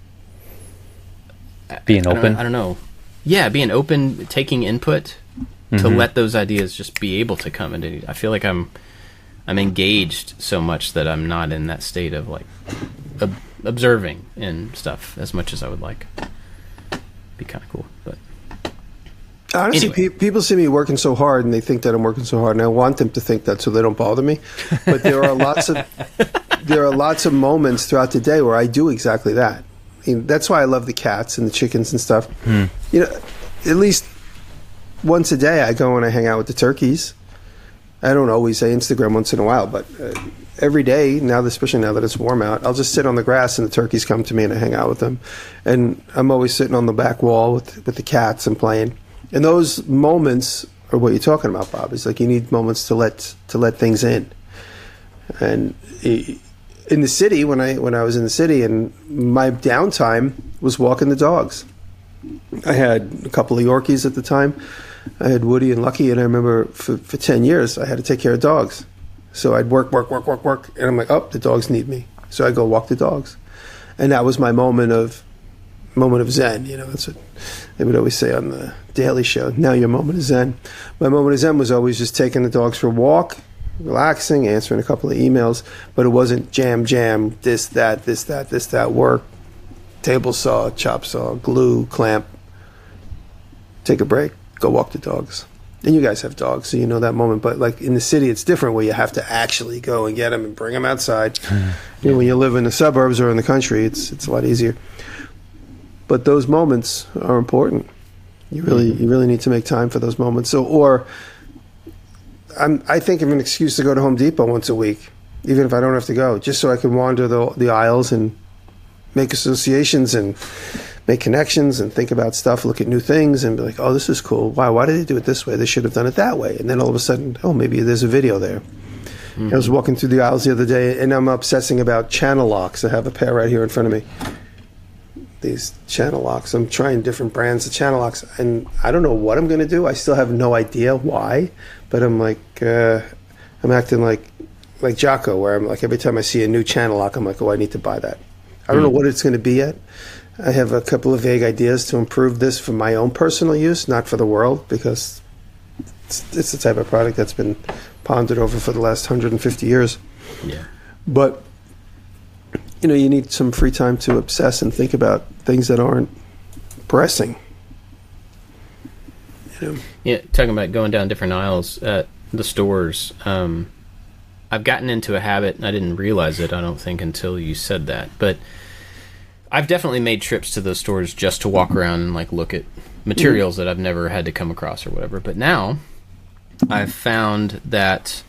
being I open. Don't, I don't know. Yeah, being open, taking input to Mhm. let those ideas just be able to come into. I feel like I'm I'm engaged so much that I'm not in that state of like ob- observing and stuff as much as I would like. Be kind of cool, but Honestly, Anyway. pe- people see me working so hard, and they think that I'm working so hard, and I want them to think that so they don't bother me. But there are lots of there are lots of moments throughout the day where I do exactly that. I mean, that's why I love the cats and the chickens and stuff. You know, at least once a day, I go and I hang out with the turkeys. I don't always say Instagram once in a while, but uh, every day now, especially now that it's warm out, I'll just sit on the grass and the turkeys come to me and I hang out with them. And I'm always sitting on the back wall with with the cats and playing. And those moments are what you're talking about, Bob. It's like you need moments to let to let things in. And i- in the city, when I when I was in the city, and my downtime was walking the dogs. I had a couple of Yorkies at the time. I had Woody and Lucky, and I remember for, for ten years I had to take care of dogs. So I'd work, work, work, work, work, and I'm like, oh, the dogs need me. So I go walk the dogs, and that was my moment of moment of zen. You know, that's what they would always say on the Daily Show. Now your moment of zen. My moment of zen was always just taking the dogs for a walk, relaxing, answering a couple of emails, but it wasn't jam, jam, this, that, this, that, this, that, work, table saw, chop saw, glue, clamp, take a break, go walk the dogs. And you guys have dogs, so you know that moment. But like in the city, it's different where you have to actually go and get them and bring them outside. You know, when you live in the suburbs or in the country, it's it's a lot easier. But those moments are important. You really you really need to make time for those moments. So, or I'm, I think of an excuse to go to Home Depot once a week, even if I don't have to go, just so I can wander the the aisles and make associations and make connections and think about stuff, look at new things and be like, oh, this is cool. Wow, why did they do it this way? They should have done it that way. And then all of a sudden, oh, maybe there's a video there. Mm-hmm. I was walking through the aisles the other day and I'm obsessing about channel locks. I have a pair right here in front of me. These channel locks. I'm trying different brands of channel locks, and I don't know what I'm going to do. I still have no idea why, but I'm like, uh, I'm acting like like Jocko, where I'm like, every time I see a new channel lock, I'm like, oh, I need to buy that. I don't mm. know what it's going to be yet. I have a couple of vague ideas to improve this for my own personal use, not for the world, because it's, it's the type of product that's been pondered over for the last one hundred fifty years. Yeah. But you know, you need some free time to obsess and think about things that aren't pressing. You know? Yeah, talking about going down different aisles at the stores. Um, I've gotten into a habit, and I didn't realize it, I don't think, until you said that. But I've definitely made trips to those stores just to walk around and like look at materials mm-hmm. that I've never had to come across or whatever. But now I've found that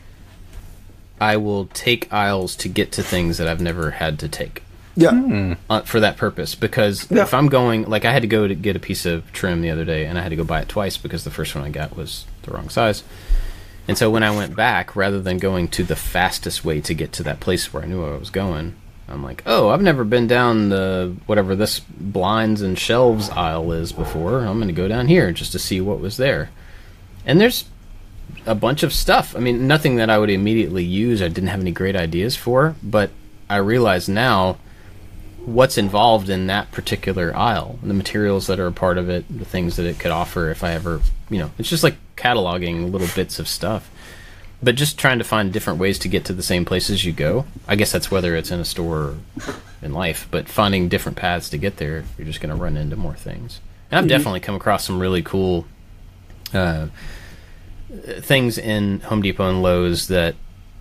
I will take aisles to get to things that I've never had to take. Yeah. Mm. Uh, for that purpose. Because yeah. if I'm going, like I had to go to get a piece of trim the other day, and I had to go buy it twice because the first one I got was the wrong size. And so when I went back, rather than going to the fastest way to get to that place where I knew I was going, I'm like, oh, I've never been down the whatever this blinds and shelves aisle is before. I'm going to go down here just to see what was there. And there's a bunch of stuff. I mean, nothing that I would immediately use. I didn't have any great ideas for, but I realize now what's involved in that particular aisle, the materials that are a part of it, the things that it could offer if I ever, you know, it's just like cataloging little bits of stuff. But just trying to find different ways to get to the same places you go. I guess that's whether it's in a store or in life, but finding different paths to get there, you're just going to run into more things. And I've mm-hmm. definitely come across some really cool uh, things in Home Depot and Lowe's that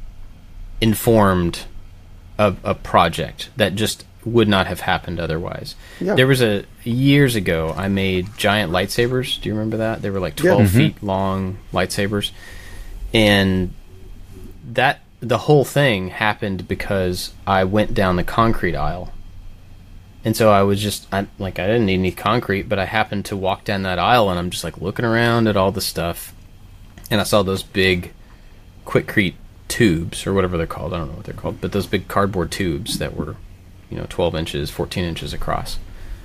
informed a, a project that just would not have happened otherwise. Yeah. There was a years ago I made giant lightsabers. Do you remember that? They were like twelve yeah. mm-hmm. feet long lightsabers. And that the whole thing happened because I went down the concrete aisle. And so I was just I, like I didn't need any concrete, but I happened to walk down that aisle and I'm just like looking around at all the stuff. And I saw those big Quikrete tubes or whatever they're called. I don't know what they're called, but those big cardboard tubes that were, you know, twelve inches, fourteen inches across.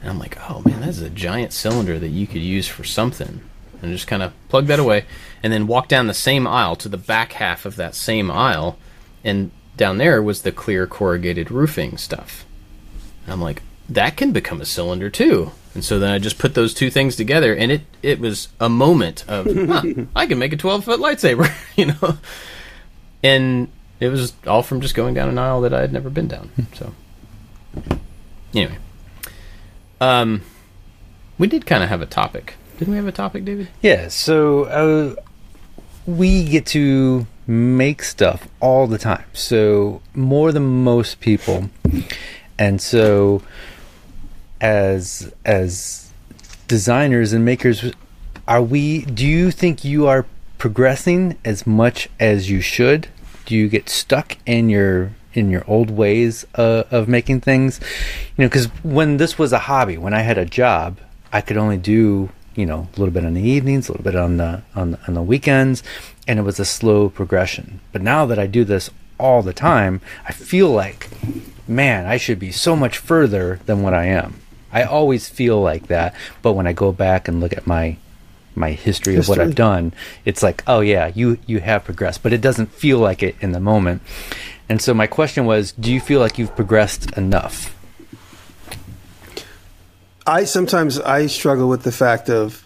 And I'm like, oh man, that's a giant cylinder that you could use for something. And just kind of plug that away, and then walk down the same aisle to the back half of that same aisle, and down there was the clear corrugated roofing stuff. And I'm like, that can become a cylinder too. And so then I just put those two things together, and it, it was a moment of, huh, I can make a twelve-foot lightsaber, you know? And it was all from just going down an aisle that I had never been down. So, anyway. Um, we did kind of have a topic. Didn't we have a topic, David? Yeah, so uh, we get to make stuff all the time. So more than most people. And so as as designers and makers, are we do you think you are progressing as much as you should? Do you get stuck in your in your old ways uh, of making things? You know, because when this was a hobby, when I had a job, I could only do, you know, a little bit on the evenings, a little bit on the on the, on the weekends, and it was a slow progression. But now that I do this all the time, I feel like, man, I should be so much further than what I am. I always feel like that, but when I go back and look at my my history, history of what I've done, it's like, oh yeah, you you have progressed, but it doesn't feel like it in the moment. And so my question was, do you feel like you've progressed enough? I sometimes I struggle with the fact of,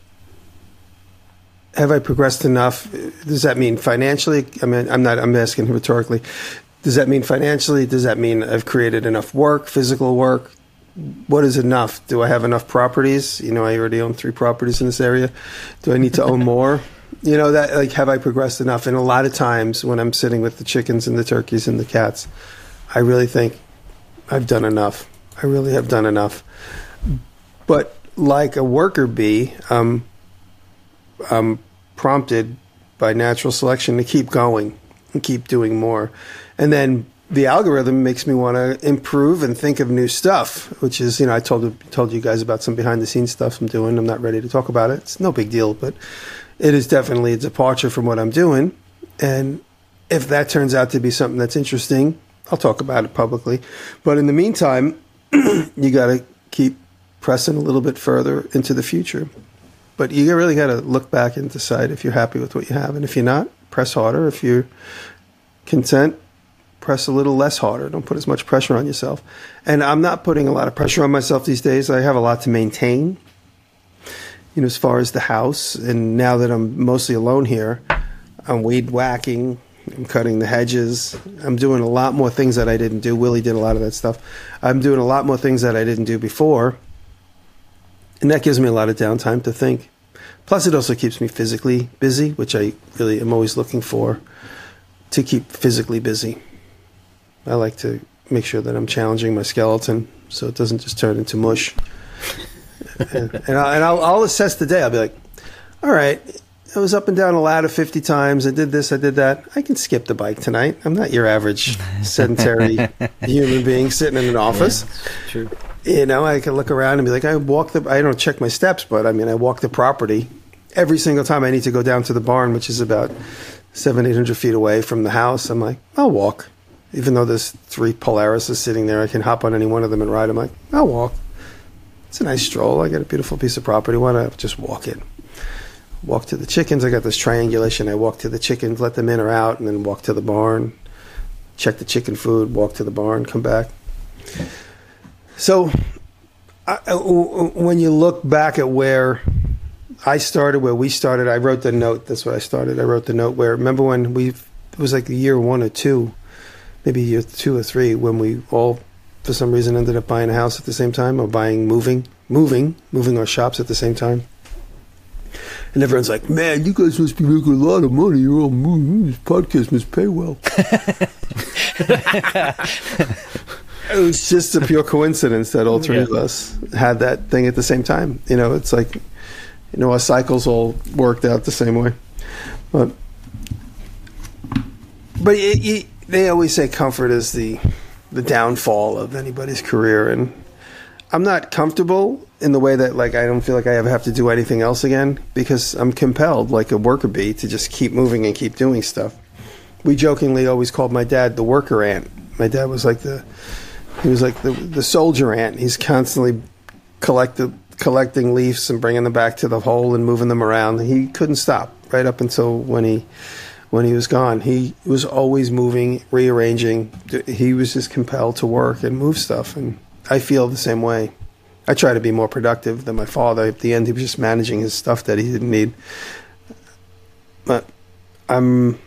have I progressed enough? Does that mean financially? I mean, I'm not. I'm asking rhetorically. Does that mean financially? Does that mean I've created enough work, physical work? What is enough? Do I have enough properties? You know, I already own three properties in this area. Do I need to own more? You know, that like, have I progressed enough? And a lot of times when I'm sitting with the chickens and the turkeys and the cats, I really think I've done enough. I really have done enough. But like a worker bee, um, I'm prompted by natural selection to keep going and keep doing more. And then the algorithm makes me want to improve and think of new stuff, which is, you know, I told told you guys about some behind-the-scenes stuff I'm doing. I'm not ready to talk about it. It's no big deal, but it is definitely a departure from what I'm doing. And if that turns out to be something that's interesting, I'll talk about it publicly. But in the meantime, you got to keep pressing a little bit further into the future. But you really got to look back and decide if you're happy with what you have. And if you're not, press harder. If you're content, press a little less harder. Don't put as much pressure on yourself. And I'm not putting a lot of pressure on myself these days. I have a lot to maintain, you know, as far as the house. And now that I'm mostly alone here, I'm weed whacking, I'm cutting the hedges. I'm doing a lot more things that I didn't do. Willie did a lot of that stuff. I'm doing a lot more things that I didn't do before. And that gives me a lot of downtime to think. Plus, it also keeps me physically busy, which I really am always looking for, to keep physically busy. I like to make sure that I'm challenging my skeleton so it doesn't just turn into mush. and and, I, and I'll, I'll assess the day. I'll be like, all right, I was up and down a ladder fifty times. I did this, I did that. I can skip the bike tonight. I'm not your average sedentary human being sitting in an office. Yeah, true. You know, I can look around and be like, I walk the, I don't check my steps, but I mean, I walk the property every single time I need to go down to the barn, which is about seven, eight hundred feet away from the house. I'm like, I'll walk. Even though there's three Polarises sitting there, I can hop on any one of them and ride. I'm like, I'll walk. It's a nice stroll. I got a beautiful piece of property. Why not just walk in? Walk to the chickens. I got this triangulation. I walk to the chickens, let them in or out, and then walk to the barn, check the chicken food, walk to the barn, come back. So I, when you look back at where I started, where we started, I wrote the note. That's what I started. I wrote the note where, remember when we, it was like year one or two, maybe year two or three, when we all, for some reason, ended up buying a house at the same time, or buying, moving, moving, moving our shops at the same time. And everyone's like, man, you guys must be making a lot of money. You're all moving. This podcast must pay well. It was just a pure coincidence that all three yeah. of us had that thing at the same time. You know, it's like, you know, our cycles all worked out the same way. But, but it, it, they always say comfort is the the downfall of anybody's career, and I'm not comfortable in the way that, like, I don't feel like I ever have to do anything else again, because I'm compelled, like a worker bee, to just keep moving and keep doing stuff. We jokingly always called my dad the worker ant. My dad was like the, he was like the the soldier ant. He's constantly collected, collecting leaves and bringing them back to the hole and moving them around. He couldn't stop right up until when he when he was gone. He was always moving, rearranging. He was just compelled to work and move stuff, and I feel the same way. I try to be more productive than my father. At the end, he was just managing his stuff that he didn't need. But I'm,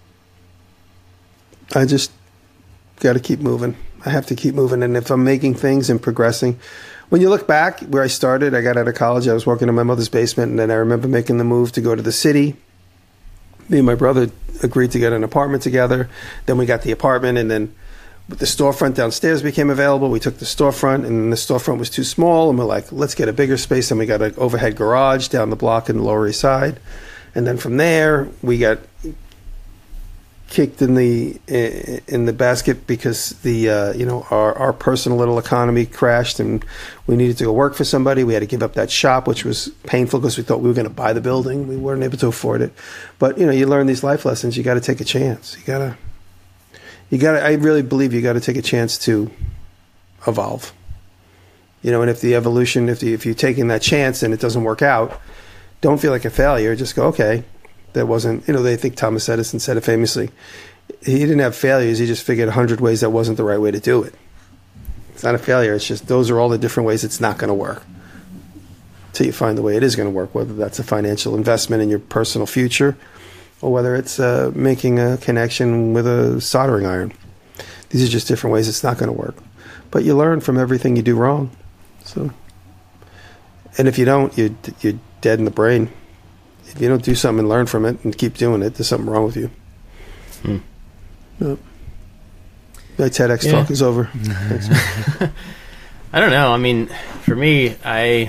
I just got to keep moving. I have to keep moving. And if I'm making things and progressing, when you look back where I started, I got out of college, I was working in my mother's basement, and then I remember making the move to go to the city. Me and my brother agreed to get an apartment together. Then we got the apartment, and then the storefront downstairs became available. We took the storefront, and the storefront was too small, and we're like, let's get a bigger space. And we got an overhead garage down the block in the Lower East Side. And then from there, we got kicked in the in the basket because the uh, you know our, our personal little economy crashed, and we needed to go work for somebody. We had to give up that shop, which was painful because we thought we were going to buy the building. We weren't able to afford it. But you know, you learn these life lessons. You got to take a chance. You gotta, you gotta. I really believe you got to take a chance to evolve. You know, and if the evolution, if the, if you're taking that chance and it doesn't work out, don't feel like a failure. Just go, okay. That wasn't, you know, they think Thomas Edison said it famously. He didn't have failures. He just figured a hundred ways that wasn't the right way to do it. It's not a failure. It's just those are all the different ways it's not going to work until you find the way it is going to work, whether that's a financial investment in your personal future or whether it's uh, making a connection with a soldering iron. These are just different ways it's not going to work. But you learn from everything you do wrong. So, and if you don't, you're, you're dead in the brain. If you don't do something and learn from it and keep doing it, there's something wrong with you. Hmm. Yep. My TEDx yeah. talk is over. I don't know. I mean, for me, I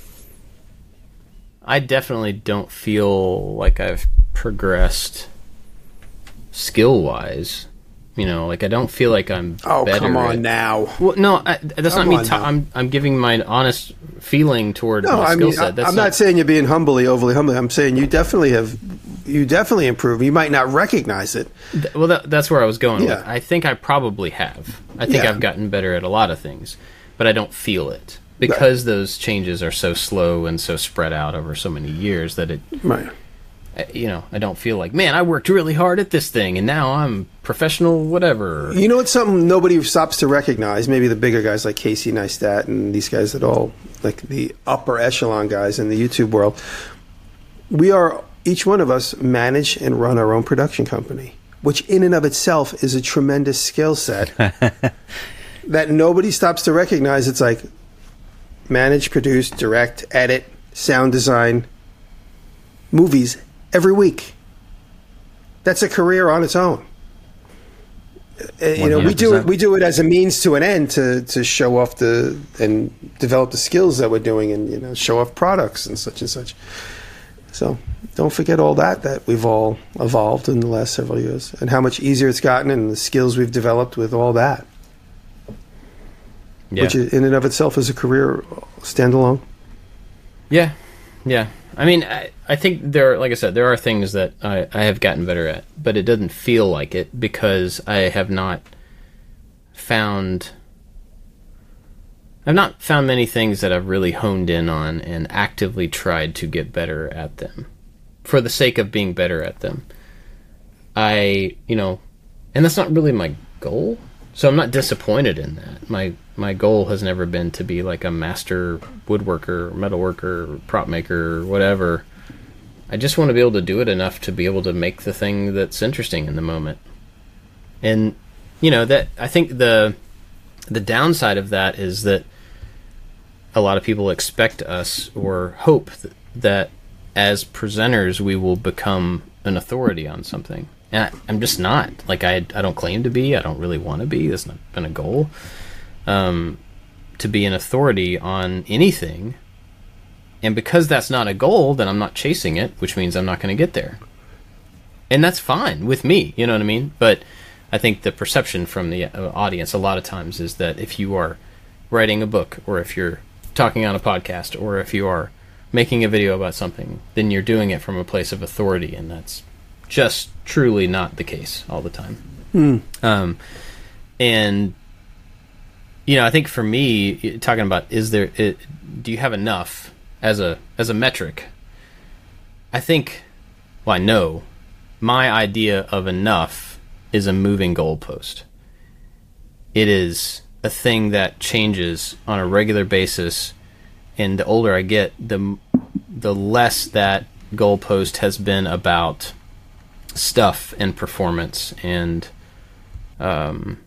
I definitely don't feel like I've progressed skill-wise. You know, like I don't feel like I'm. Oh, better come on at, now. Well, no, I, that's come not me. Ta- I'm I'm giving my honest feeling toward no, my I skill mean, set. That's I'm not, not saying you're being humbly, overly humble. I'm saying you definitely have, you definitely improved. You might not recognize it. Th- well, that, that's where I was going. Yeah. With. I think I probably have. I think yeah. I've gotten better at a lot of things, but I don't feel it because right. those changes are so slow and so spread out over so many years that it. Right. You know, I don't feel like, man, I worked really hard at this thing, and now I'm professional, whatever. You know, it's something nobody stops to recognize. Maybe the bigger guys like Casey Neistat and these guys that all, like the upper echelon guys in the YouTube world. We are, each one of us, manage and run our own production company, which in and of itself is a tremendous skill set that nobody stops to recognize. It's like manage, produce, direct, edit, sound design, movies every week. That's a career on its own. Uh, you know, we do it. We do it as a means to an end to, to show off the and develop the skills that we're doing, and you know, show off products and such and such. So don't forget all that that we've all evolved in the last several years, and how much easier it's gotten, and the skills we've developed with all that. Yeah. Which in and of itself is a career standalone. Yeah, yeah. I mean, I, I think there, like I said, there are things that I, I have gotten better at, but it doesn't feel like it because I have not found, I've not found many things that I've really honed in on and actively tried to get better at them for the sake of being better at them. I, you know, and that's not really my goal. So I'm not disappointed in that. My my goal has never been to be like a master woodworker, metalworker, prop maker, whatever. I just want to be able to do it enough to be able to make the thing that's interesting in the moment. And you know, that I think the the downside of that is that a lot of people expect us or hope th- that as presenters we will become an authority on something. And I, I'm just not. Like, I I don't claim to be. I don't really want to be. That's not been a goal. Um, to be an authority on anything. And because that's not a goal, then I'm not chasing it, which means I'm not going to get there. And that's fine with me, you know what I mean? But I think the perception from the audience a lot of times is that if you are writing a book, or if you're talking on a podcast, or if you are making a video about something, then you're doing it from a place of authority, and that's just truly not the case all the time. Mm. Um, and you know, I think for me, talking about is there, it, do you have enough as a as a metric? I think, well, I know my idea of enough is a moving goalpost. It is a thing that changes on a regular basis, and the older I get, the the less that goalpost has been about stuff and performance and um,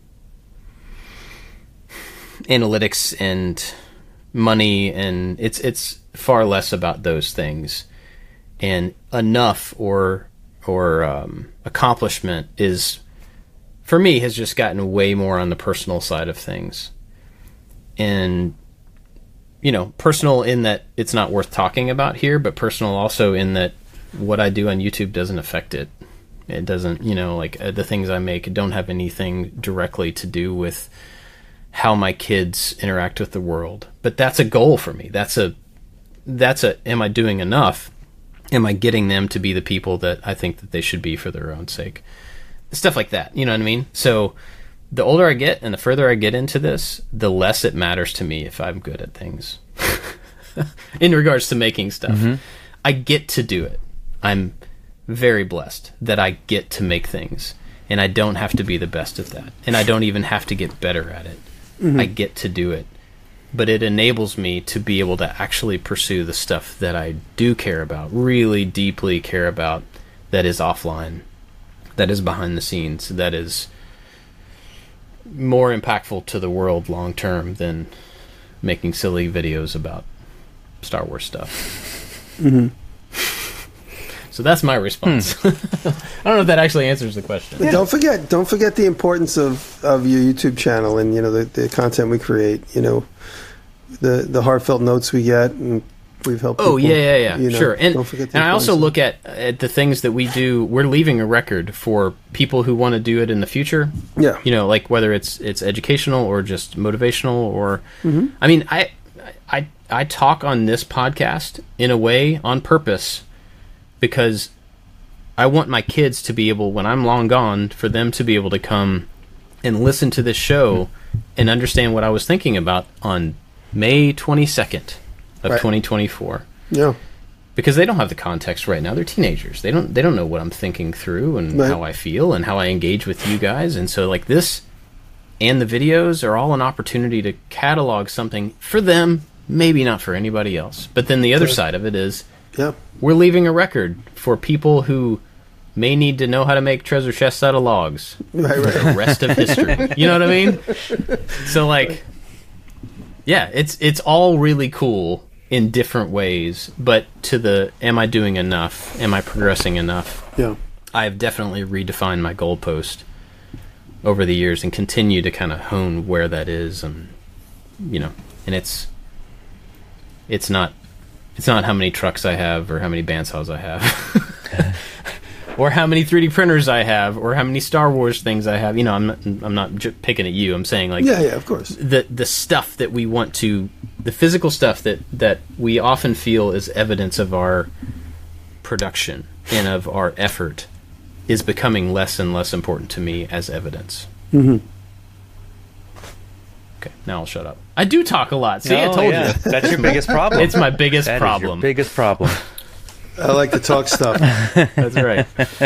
analytics and money, and it's it's far less about those things. And enough or or um, accomplishment is, for me, has just gotten way more on the personal side of things. And, you know, personal in that it's not worth talking about here, but personal also in that what I do on YouTube doesn't affect it. It doesn't, you know, like uh, the things I make don't have anything directly to do with how my kids interact with the world. But that's a goal for me. That's a, that's a, am I doing enough? Am I getting them to be the people that I think that they should be for their own sake? Stuff like that, you know what I mean? So the older I get and the further I get into this, the less it matters to me if I'm good at things. In regards to making stuff. Mm-hmm. I get to do it. I'm very blessed that I get to make things. And I don't have to be the best at that. And I don't even have to get better at it. Mm-hmm. I get to do it. But it enables me to be able to actually pursue the stuff that I do care about, really deeply care about, that is offline, that is behind the scenes, that is more impactful to the world long term than making silly videos about Star Wars stuff. Mm-hmm. So that's my response. Hmm. I don't know if that actually answers the question. Yeah. Don't forget, don't forget the importance of, of your YouTube channel and, you know, the, the content we create. You know, the the heartfelt notes we get, and we've helped. Oh people, yeah, yeah, yeah, you know, sure. And don't forget and I also look at at the things that we do. We're leaving a record for people who want to do it in the future. Yeah, you know, like whether it's it's educational or just motivational, or mm-hmm. I mean, I I I talk on this podcast in a way on purpose, because I want my kids to be able, when I'm long gone, for them to be able to come and listen to this show and understand what I was thinking about on May twenty-second of right. twenty twenty-four. Yeah. Because they don't have the context right now. They're teenagers. They don't they don't know what I'm thinking through and right. how I feel and how I engage with you guys. And so like this and the videos are all an opportunity to catalog something for them, maybe not for anybody else. But then the other right. side of it is yeah. we're leaving a record for people who may need to know how to make treasure chests out of logs right, for right. the rest of history. You know what I mean? So like, yeah, it's it's all really cool in different ways, but to the am I doing enough? Am I progressing enough? Yeah. I've definitely redefined my goalpost over the years and continue to kind of hone where that is, and you know, and it's it's not it's not how many trucks I have or how many bandsaws I have. Or how many three D printers I have, or how many Star Wars things I have. You know, I'm not, I'm not j- picking at you. I'm saying like, yeah, yeah, of course. The the stuff that we want to, the physical stuff that that we often feel is evidence of our production and of our effort, is becoming less and less important to me as evidence. Mm-hmm. Okay, now I'll shut up. I do talk a lot. See, no, I told yeah. you. That's your biggest problem. It's my biggest that problem. Is your biggest problem. I like to talk stuff. That's right.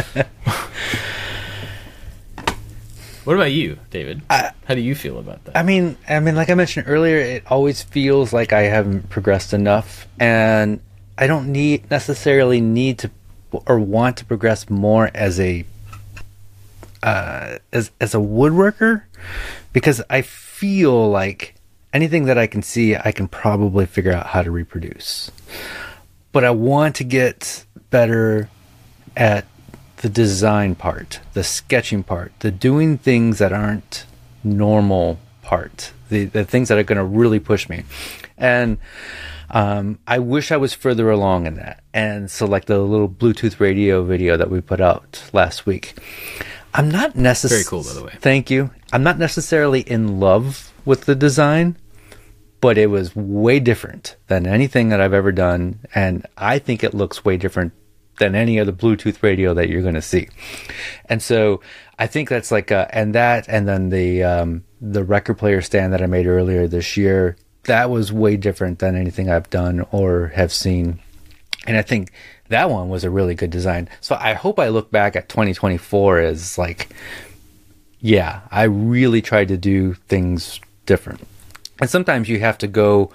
What about you, David? I, How do you feel about that? I mean, I mean, like I mentioned earlier, it always feels like I haven't progressed enough, and I don't need necessarily need to or want to progress more as a uh, as as a woodworker, because I feel like anything that I can see, I can probably figure out how to reproduce. But I want to get better at the design part, the sketching part, the doing things that aren't normal part, the, the things that are going to really push me. And um, I wish I was further along in that. And so like the little Bluetooth radio video that we put out last week, I'm not necessarily... Very cool, by the way. Thank you. I'm not necessarily in love with the design, but it was way different than anything that I've ever done, and I think it looks way different than any other Bluetooth radio that you're going to see. And so I think that's like a, and that, and then the, um, the record player stand that I made earlier this year, that was way different than anything I've done or have seen. And I think that one was a really good design. So I hope I look back at twenty twenty-four as like, yeah, I really tried to do things different. And sometimes you have to go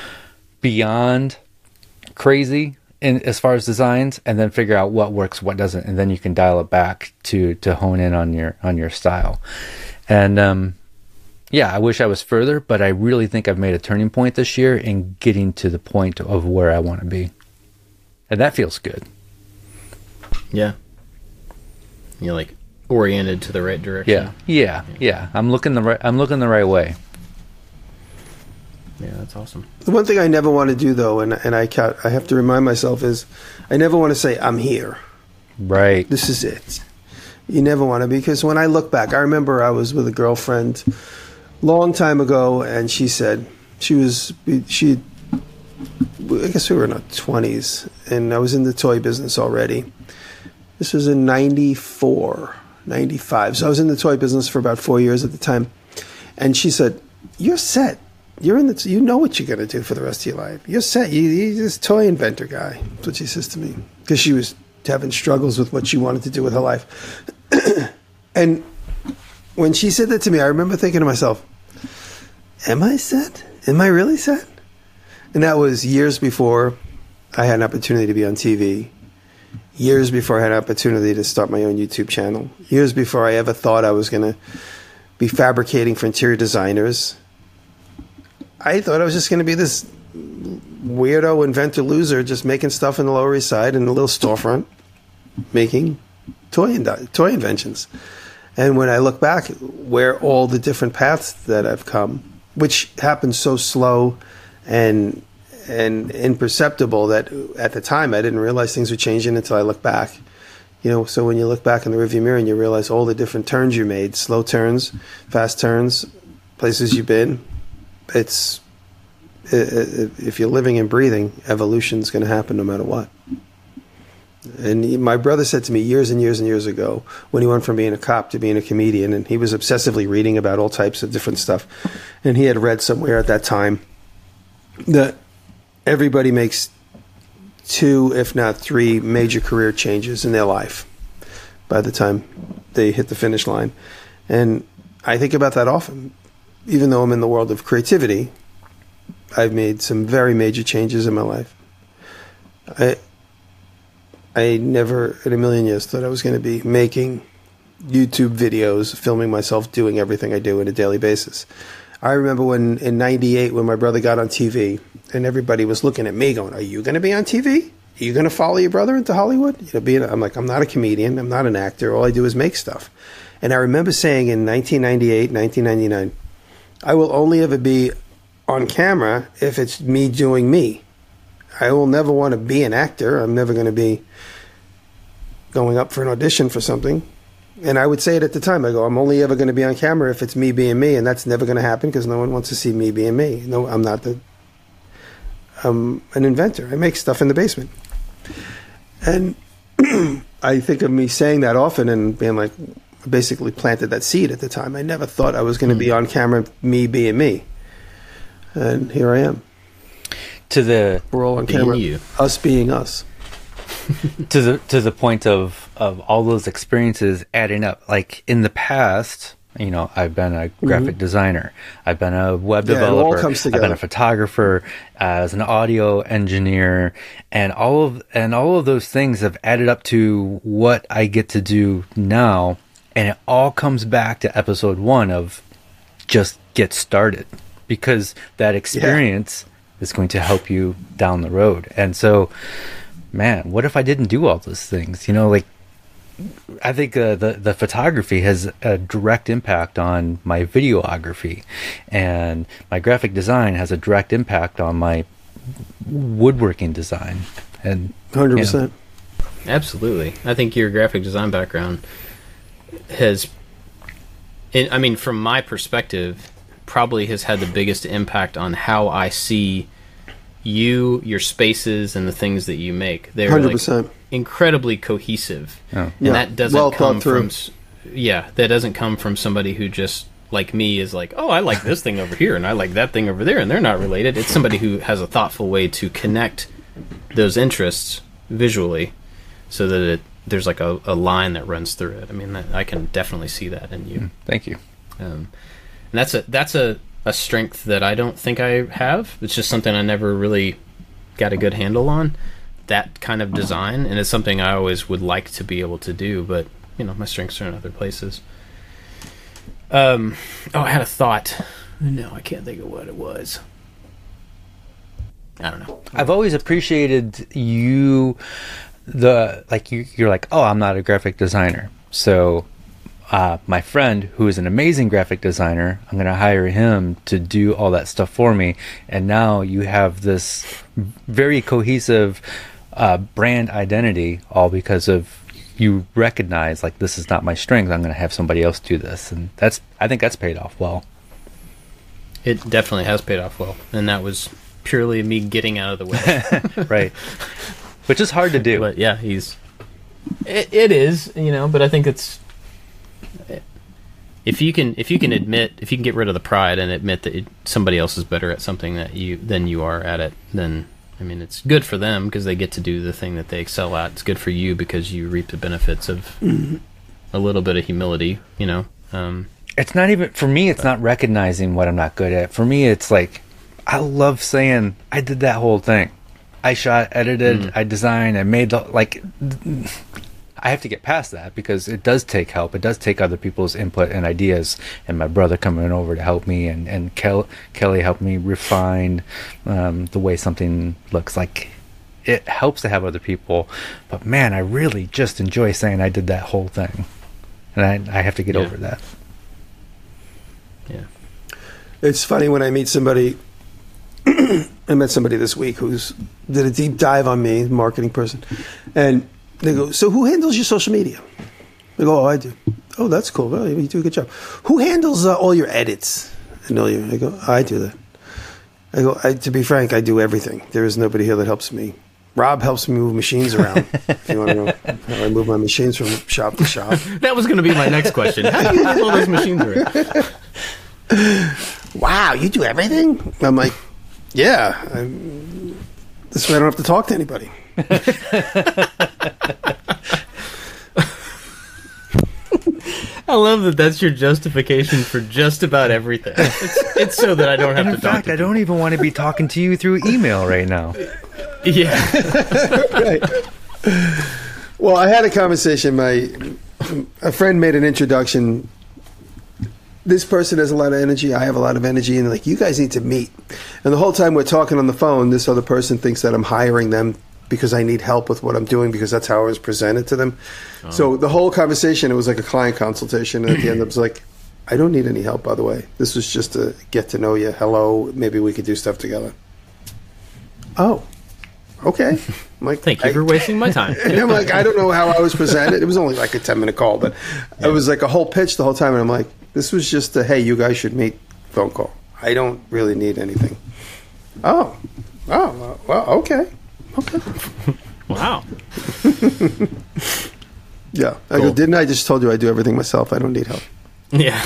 beyond crazy in as far as designs, and then figure out what works, what doesn't, and then you can dial it back to to hone in on your on your style. And um, yeah, I wish I was further, but I really think I've made a turning point this year in getting to the point of where I want to be, and that feels good. Yeah, you're like oriented to the right direction. Yeah, yeah, yeah. I'm looking the right. I'm looking the right way. Yeah, that's awesome. The one thing I never want to do, though, and and I ca- I have to remind myself is, I never want to say I'm here. Right. This is it. You never want to, because when I look back, I remember I was with a girlfriend long time ago, and she said she was she. I guess we were in our twenties, and I was in the toy business already. This was in ninety-four, ninety-five. So I was in the toy business for about four years at the time, and she said, "You're set. You're in the. You know what you're going to do for the rest of your life. You're set. You, you're this toy inventor guy." That's what she says to me, because she was having struggles with what she wanted to do with her life. And when she said that to me, I remember thinking to myself, "Am I set? Am I really set?" And that was years before I had an opportunity to be on T V. Years before I had an opportunity to start my own YouTube channel. Years before I ever thought I was going to be fabricating for interior designers. I thought I was just going to be this weirdo inventor loser just making stuff in the Lower East Side in a little storefront, making toy in- toy inventions. And when I look back where all the different paths that I've come, which happened so slow and and imperceptible that at the time I didn't realize things were changing until I look back. You know, so when you look back in the rearview mirror and you realize all the different turns you made, slow turns, fast turns, places you've been, it's if you're living and breathing, evolution's going to happen no matter what. And my brother said to me years and years and years ago, when he went from being a cop to being a comedian, and he was obsessively reading about all types of different stuff, and he had read somewhere at that time that everybody makes two, if not three, major career changes in their life by the time they hit the finish line. And I think about that often. Even though I'm in the world of creativity, I've made some very major changes in my life. I I never in a million years thought I was going to be making YouTube videos, filming myself doing everything I do on a daily basis. I remember when in ninety-eight when my brother got on T V and everybody was looking at me going, "Are you going to be on T V? Are you going to follow your brother into Hollywood?" You know, being I'm like, I'm not a comedian, I'm not an actor, all I do is make stuff. And I remember saying in nineteen ninety-eight, nineteen ninety-nine, I will only ever be on camera if it's me doing me. I will never want to be an actor. I'm never going to be going up for an audition for something. And I would say it at the time. I go, I'm only ever going to be on camera if it's me being me, and that's never going to happen because no one wants to see me being me. No, I'm not the. I'm an inventor. I make stuff in the basement. And I think of me saying that often and being like, basically planted that seed at the time. I never thought I was going to be on camera, me being me. And here I am. To the We're all on being camera. you. Us being us. to the to the point of of all those experiences adding up. Like in the past, you know, I've been a graphic mm-hmm. designer, I've been a web yeah, developer, it all comes together. I've been a photographer, as an audio engineer, and all of and all of those things have added up to what I get to do now. And it all comes back to episode one of just get started, because that experience yeah. is going to help you down the road. And so, man, what if I didn't do all those things? You know, like, I think uh, the, the photography has a direct impact on my videography, and my graphic design has a direct impact on my woodworking design. And one hundred percent. You know, absolutely. I think your graphic design background has, I mean, from my perspective, probably has had the biggest impact on how I see you, your spaces, and the things that you make. They're one hundred percent. Like, incredibly cohesive, Oh. and Yeah. that doesn't Well come thought through. from s- yeah, that doesn't come from somebody who just like me is like, oh, I like this thing over here and I like that thing over there, and they're not related. It's somebody who has a thoughtful way to connect those interests visually, so that it, there's like a, a line that runs through it. I mean, that, I can definitely see that in you. Thank you. Um, and that's a that's a, a strength that I don't think I have. It's just something I never really got a good handle on, that kind of design, and it's something I always would like to be able to do, but you know, my strengths are in other places. Um, oh, I had a thought. No, I can't think of what it was. I don't know. I've always appreciated you, the like you. You're like, oh, I'm not a graphic designer, so uh, my friend, who is an amazing graphic designer, I'm going to hire him to do all that stuff for me. And now you have this very cohesive uh, brand identity, all because of you recognize like this is not my strength. I'm going to have somebody else do this, and that's I think that's paid off well. It definitely has paid off well, and that was purely me getting out of the way. Right, which is hard to do. But yeah, he's. It, it is, you know, but I think it's. If you can, if you can admit, if you can get rid of the pride and admit that it, somebody else is better at something that you than you are at it, then I mean, it's good for them because they get to do the thing that they excel at. It's good for you because you reap the benefits of mm-hmm. a little bit of humility, you know. Um, it's not even for me. It's but, not recognizing what I'm not good at. For me, it's like I love saying I did that whole thing. I shot, edited, mm. I designed, I made the, like. I have to get past that because it does take help. It does take other people's input and ideas, and my brother coming over to help me, and and Kel- Kelly helped me refine um, the way something looks. Like it helps to have other people, but man, I really just enjoy saying I did that whole thing, and I I have to get yeah. over that. Yeah, it's funny when I meet somebody. I met somebody this week who's did a deep dive on me, marketing person, and. They go, so who handles your social media? I go, oh, I do. Oh, that's cool. Well, you do a good job. Who handles uh, all your edits? And all your, I go, I do that. I go, I, to be frank, I do everything. There is nobody here that helps me. Rob helps me move machines around. If you want to know how I move my machines from shop to shop. That was going to be my next question. How do you move all those machines around? Wow, you do everything? I'm like, yeah. I'm, this way I don't have to talk to anybody. I love that that's your justification for just about everything. It's, it's so that I don't have and to in talk fact, to I don't even want to be talking to you through email right now. Yeah. Right. Well, I had a conversation. My a friend made an introduction. This person has a lot of energy. I have a lot of energy, and like, you guys need to meet. And the whole time we're talking on the phone, this other person thinks that I'm hiring them because I need help with what I'm doing because that's how I was presented to them. Oh. So the whole conversation, it was like a client consultation. And at the end, I was like, I don't need any help, by the way. This was just to get to know you. Hello, maybe we could do stuff together. Oh, okay. I'm like, thank you I, for wasting my time. And I'm like, I don't know how I was presented. It was only like a ten-minute call, but yeah. It was like a whole pitch the whole time. And I'm like, this was just a, hey, you guys should meet phone call. I don't really need anything. Oh, oh, well, okay. Okay. Wow. Yeah. I Cool. go, didn't I just told you I do everything myself? I don't need help. Yeah.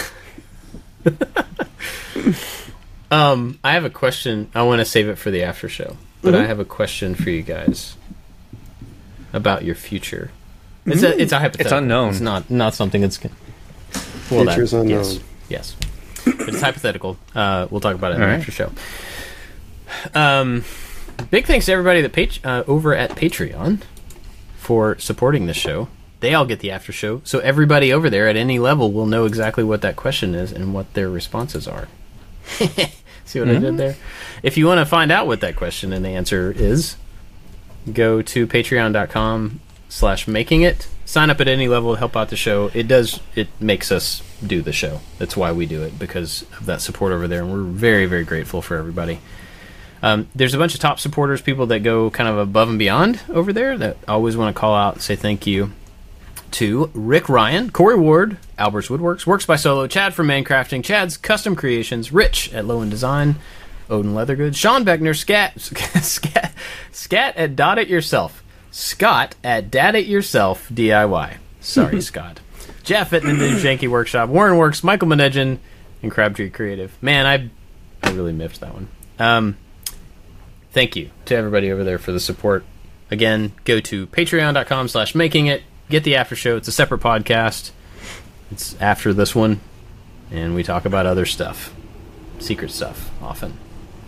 um, I have a question. I want to save it for the after show, but mm-hmm. I have a question for you guys about your future. It's mm-hmm. a it's a hypothetical. It's unknown. It's not not something that's well, future's that, unknown. Yes. Yes. But it's hypothetical. Uh, we'll talk about it in All the right. after show. Um. Big thanks to everybody that pat- uh, over at Patreon for supporting this show. They all get the after show, so everybody over there at any level will know exactly what that question is and what their responses are. See what mm-hmm. I did there? If you want to find out what that question and the answer is, go to patreon.com slash making it. Sign up at any level to help out the show. It does. It makes us do the show. That's why we do it, because of that support over there, and we're very, very grateful for everybody. Um, there's a bunch of top supporters, people that go kind of above and beyond over there that I always want to call out and say thank you to Rick Ryan, Corey Ward, Albert's Woodworks, Works by Solo, Chad from Mancrafting, Chad's Custom Creations, Rich at Low End Design, Odin Leathergood, Sean Beckner, Scat, Scat, Scat at Dot It Yourself, Scott at Dad It Yourself D I Y. Sorry, Scott. Jeff at Nintendo Janky Workshop. Warren Works, Michael Menegian, and Crabtree Creative. Man, I I really miffed that one. Um, thank you to everybody over there for the support. Again, go to patreon.com slash making it. Get the after show. It's a separate podcast. It's after this one. And we talk about other stuff. Secret stuff, often.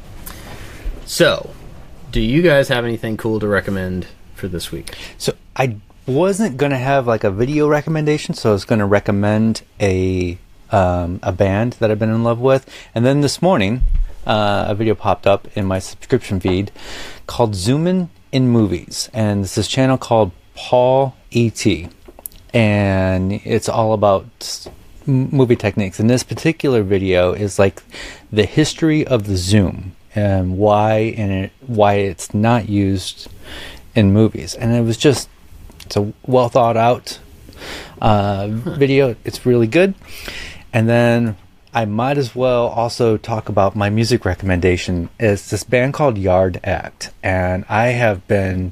So, do you guys have anything cool to recommend for this week? So, I wasn't going to have like a video recommendation, so I was going to recommend a um, a band that I've been in love with. And then this morning, uh, a video popped up in my subscription feed called Zoomin' in Movies. And it's this channel called Paul E T. And it's all about movie techniques. And this particular video is like the history of the zoom and why and it, why it's not used in movies. And it was just, it's a well thought out uh, huh. video. It's really good. And then I might as well also talk about my music recommendation. It's this band called Yard Act. And I have been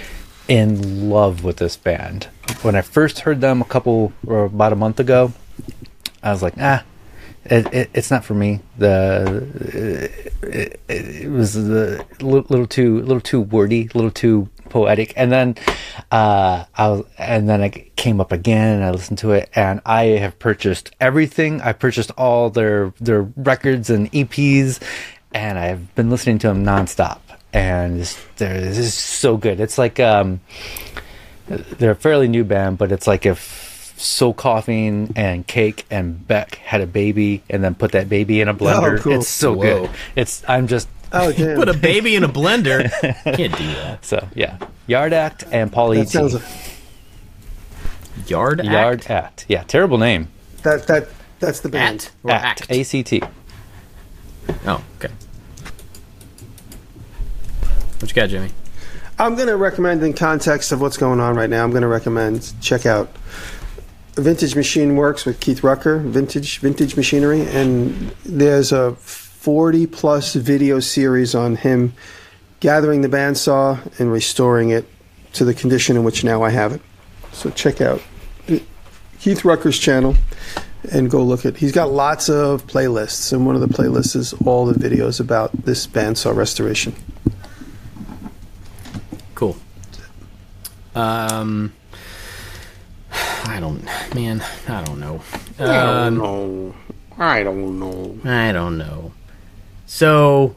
in love with this band. When I first heard them a couple or about a month ago, I was like, ah, it, it, it's not for me. The it, it, it was a little, little too, little too wordy, a little too poetic. And then, uh, I was, and then it came up again, and I listened to it, and I have purchased everything. I purchased all their their records and E Ps, and I've been listening to them nonstop. And this, this is so good. It's like um, they're a fairly new band, but it's like if Soul Coughing and Cake and Beck had a baby and then put that baby in a blender. Oh, cool. It's so Whoa. good. It's I'm just Oh, damn. Put a baby in a blender. Can't do that. so yeah. Yard Act and Paul E That T. sounds a, Yard Yard Act? Act. Yeah, terrible name. that that that's the band. At or Act. act? A C T. Oh, okay. What you got, Jimmy? I'm going to recommend, in context of what's going on right now, I'm going to recommend check out Vintage Machine Works with Keith Rucker, Vintage Vintage Machinery, and there's a forty plus video series on him gathering the bandsaw and restoring it to the condition in which now I have it. So check out Keith Rucker's channel and go look at. He's got lots of playlists, and one of the playlists is all the videos about this bandsaw restoration. Cool. Um, I don't, man, I don't know. I don't Um, know. I don't know. I don't know. So,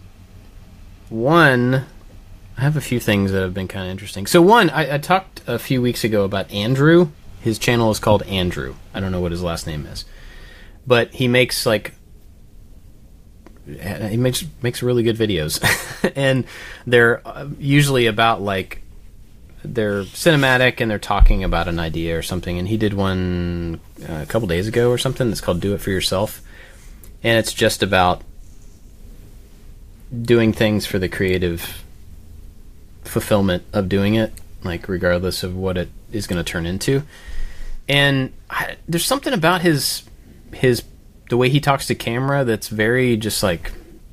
one, I have a few things that have been kind of interesting. So, one, I, I talked a few weeks ago about Andrew. His channel is called Andrew. I don't know what his last name is, but he makes like he makes makes really good videos, and they're uh, usually about like they're cinematic and they're talking about an idea or something. And he did one uh, a couple days ago or something that's called "Do It for Yourself," and it's just about doing things for the creative fulfillment of doing it, like regardless of what it is going to turn into. And I, there's something about his his the way he talks to camera that's very just like,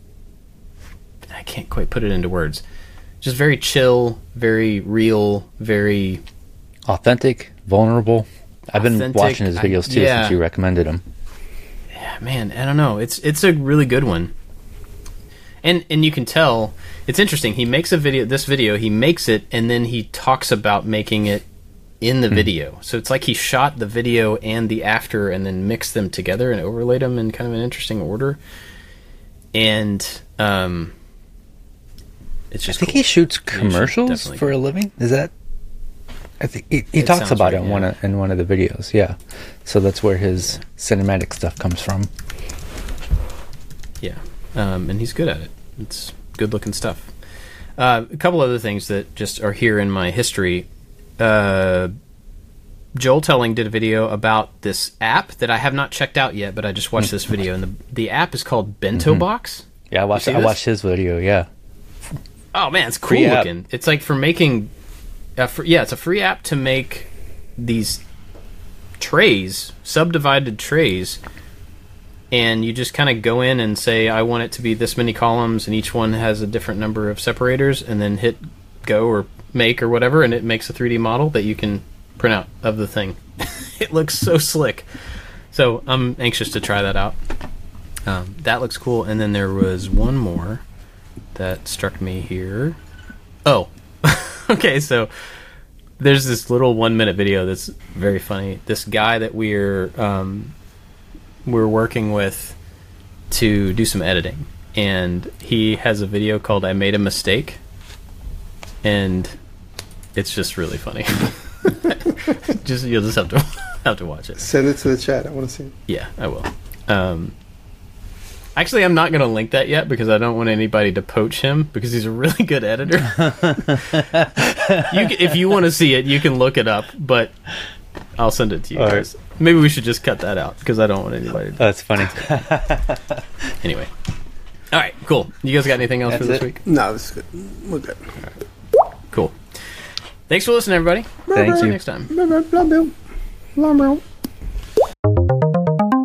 I can't quite put it into words. Just very chill, very real, very Authentic, vulnerable. I've been Authentic, watching his videos too I- yeah. since you recommended them. yeah, man, I don't know. It's it's a really good one. And and you can tell it's interesting. He makes a video, this video, he makes it, and then he talks about making it in the Hmm. video. So it's like he shot the video and the after and then mixed them together and overlaid them in kind of an interesting order. And um it's I just think cool. he shoots You should commercials definitely for go. a living. Is that? I think he, he It talks sounds about right, it in one yeah. of, in one of the videos. Yeah, so that's where his cinematic stuff comes from. Yeah, um, and he's good at it. It's good-looking stuff. Uh, a couple other things that just are here in my history. Uh, Joel Telling did a video about this app that I have not checked out yet, but I just watched this video, and the the app is called Bento Box. Yeah, I watched. see I this? watched his video. Yeah, Oh man, it's cool Free app. looking. It's like for making, uh, for, yeah, it's a free app to make these trays, subdivided trays, and you just kind of go in and say, I want it to be this many columns, and each one has a different number of separators, and then hit go or make or whatever, and it makes a three D model that you can print out of the thing. It looks so slick. So I'm anxious to try that out. Um, that looks cool. And then there was one more that struck me here. Oh, okay. So there's this little one minute video that's very funny. This guy that we're um, we're working with to do some editing, and he has a video called "I Made a Mistake," and it's just really funny. just you'll just have to have to watch it. Send it to the chat. I want to see it. Yeah, I will. Um, actually, I'm not going to link that yet because I don't want anybody to poach him because he's a really good editor. you, if you want to see it, you can look it up, but I'll send it to you All guys. right. Maybe we should just cut that out because I don't want anybody to. That's funny. Anyway. All right, cool. You guys got anything else That's for this it. week? No, this is good. We're good. Cool. Thanks for listening, everybody. Thank See you you. next time. Love you. Love you.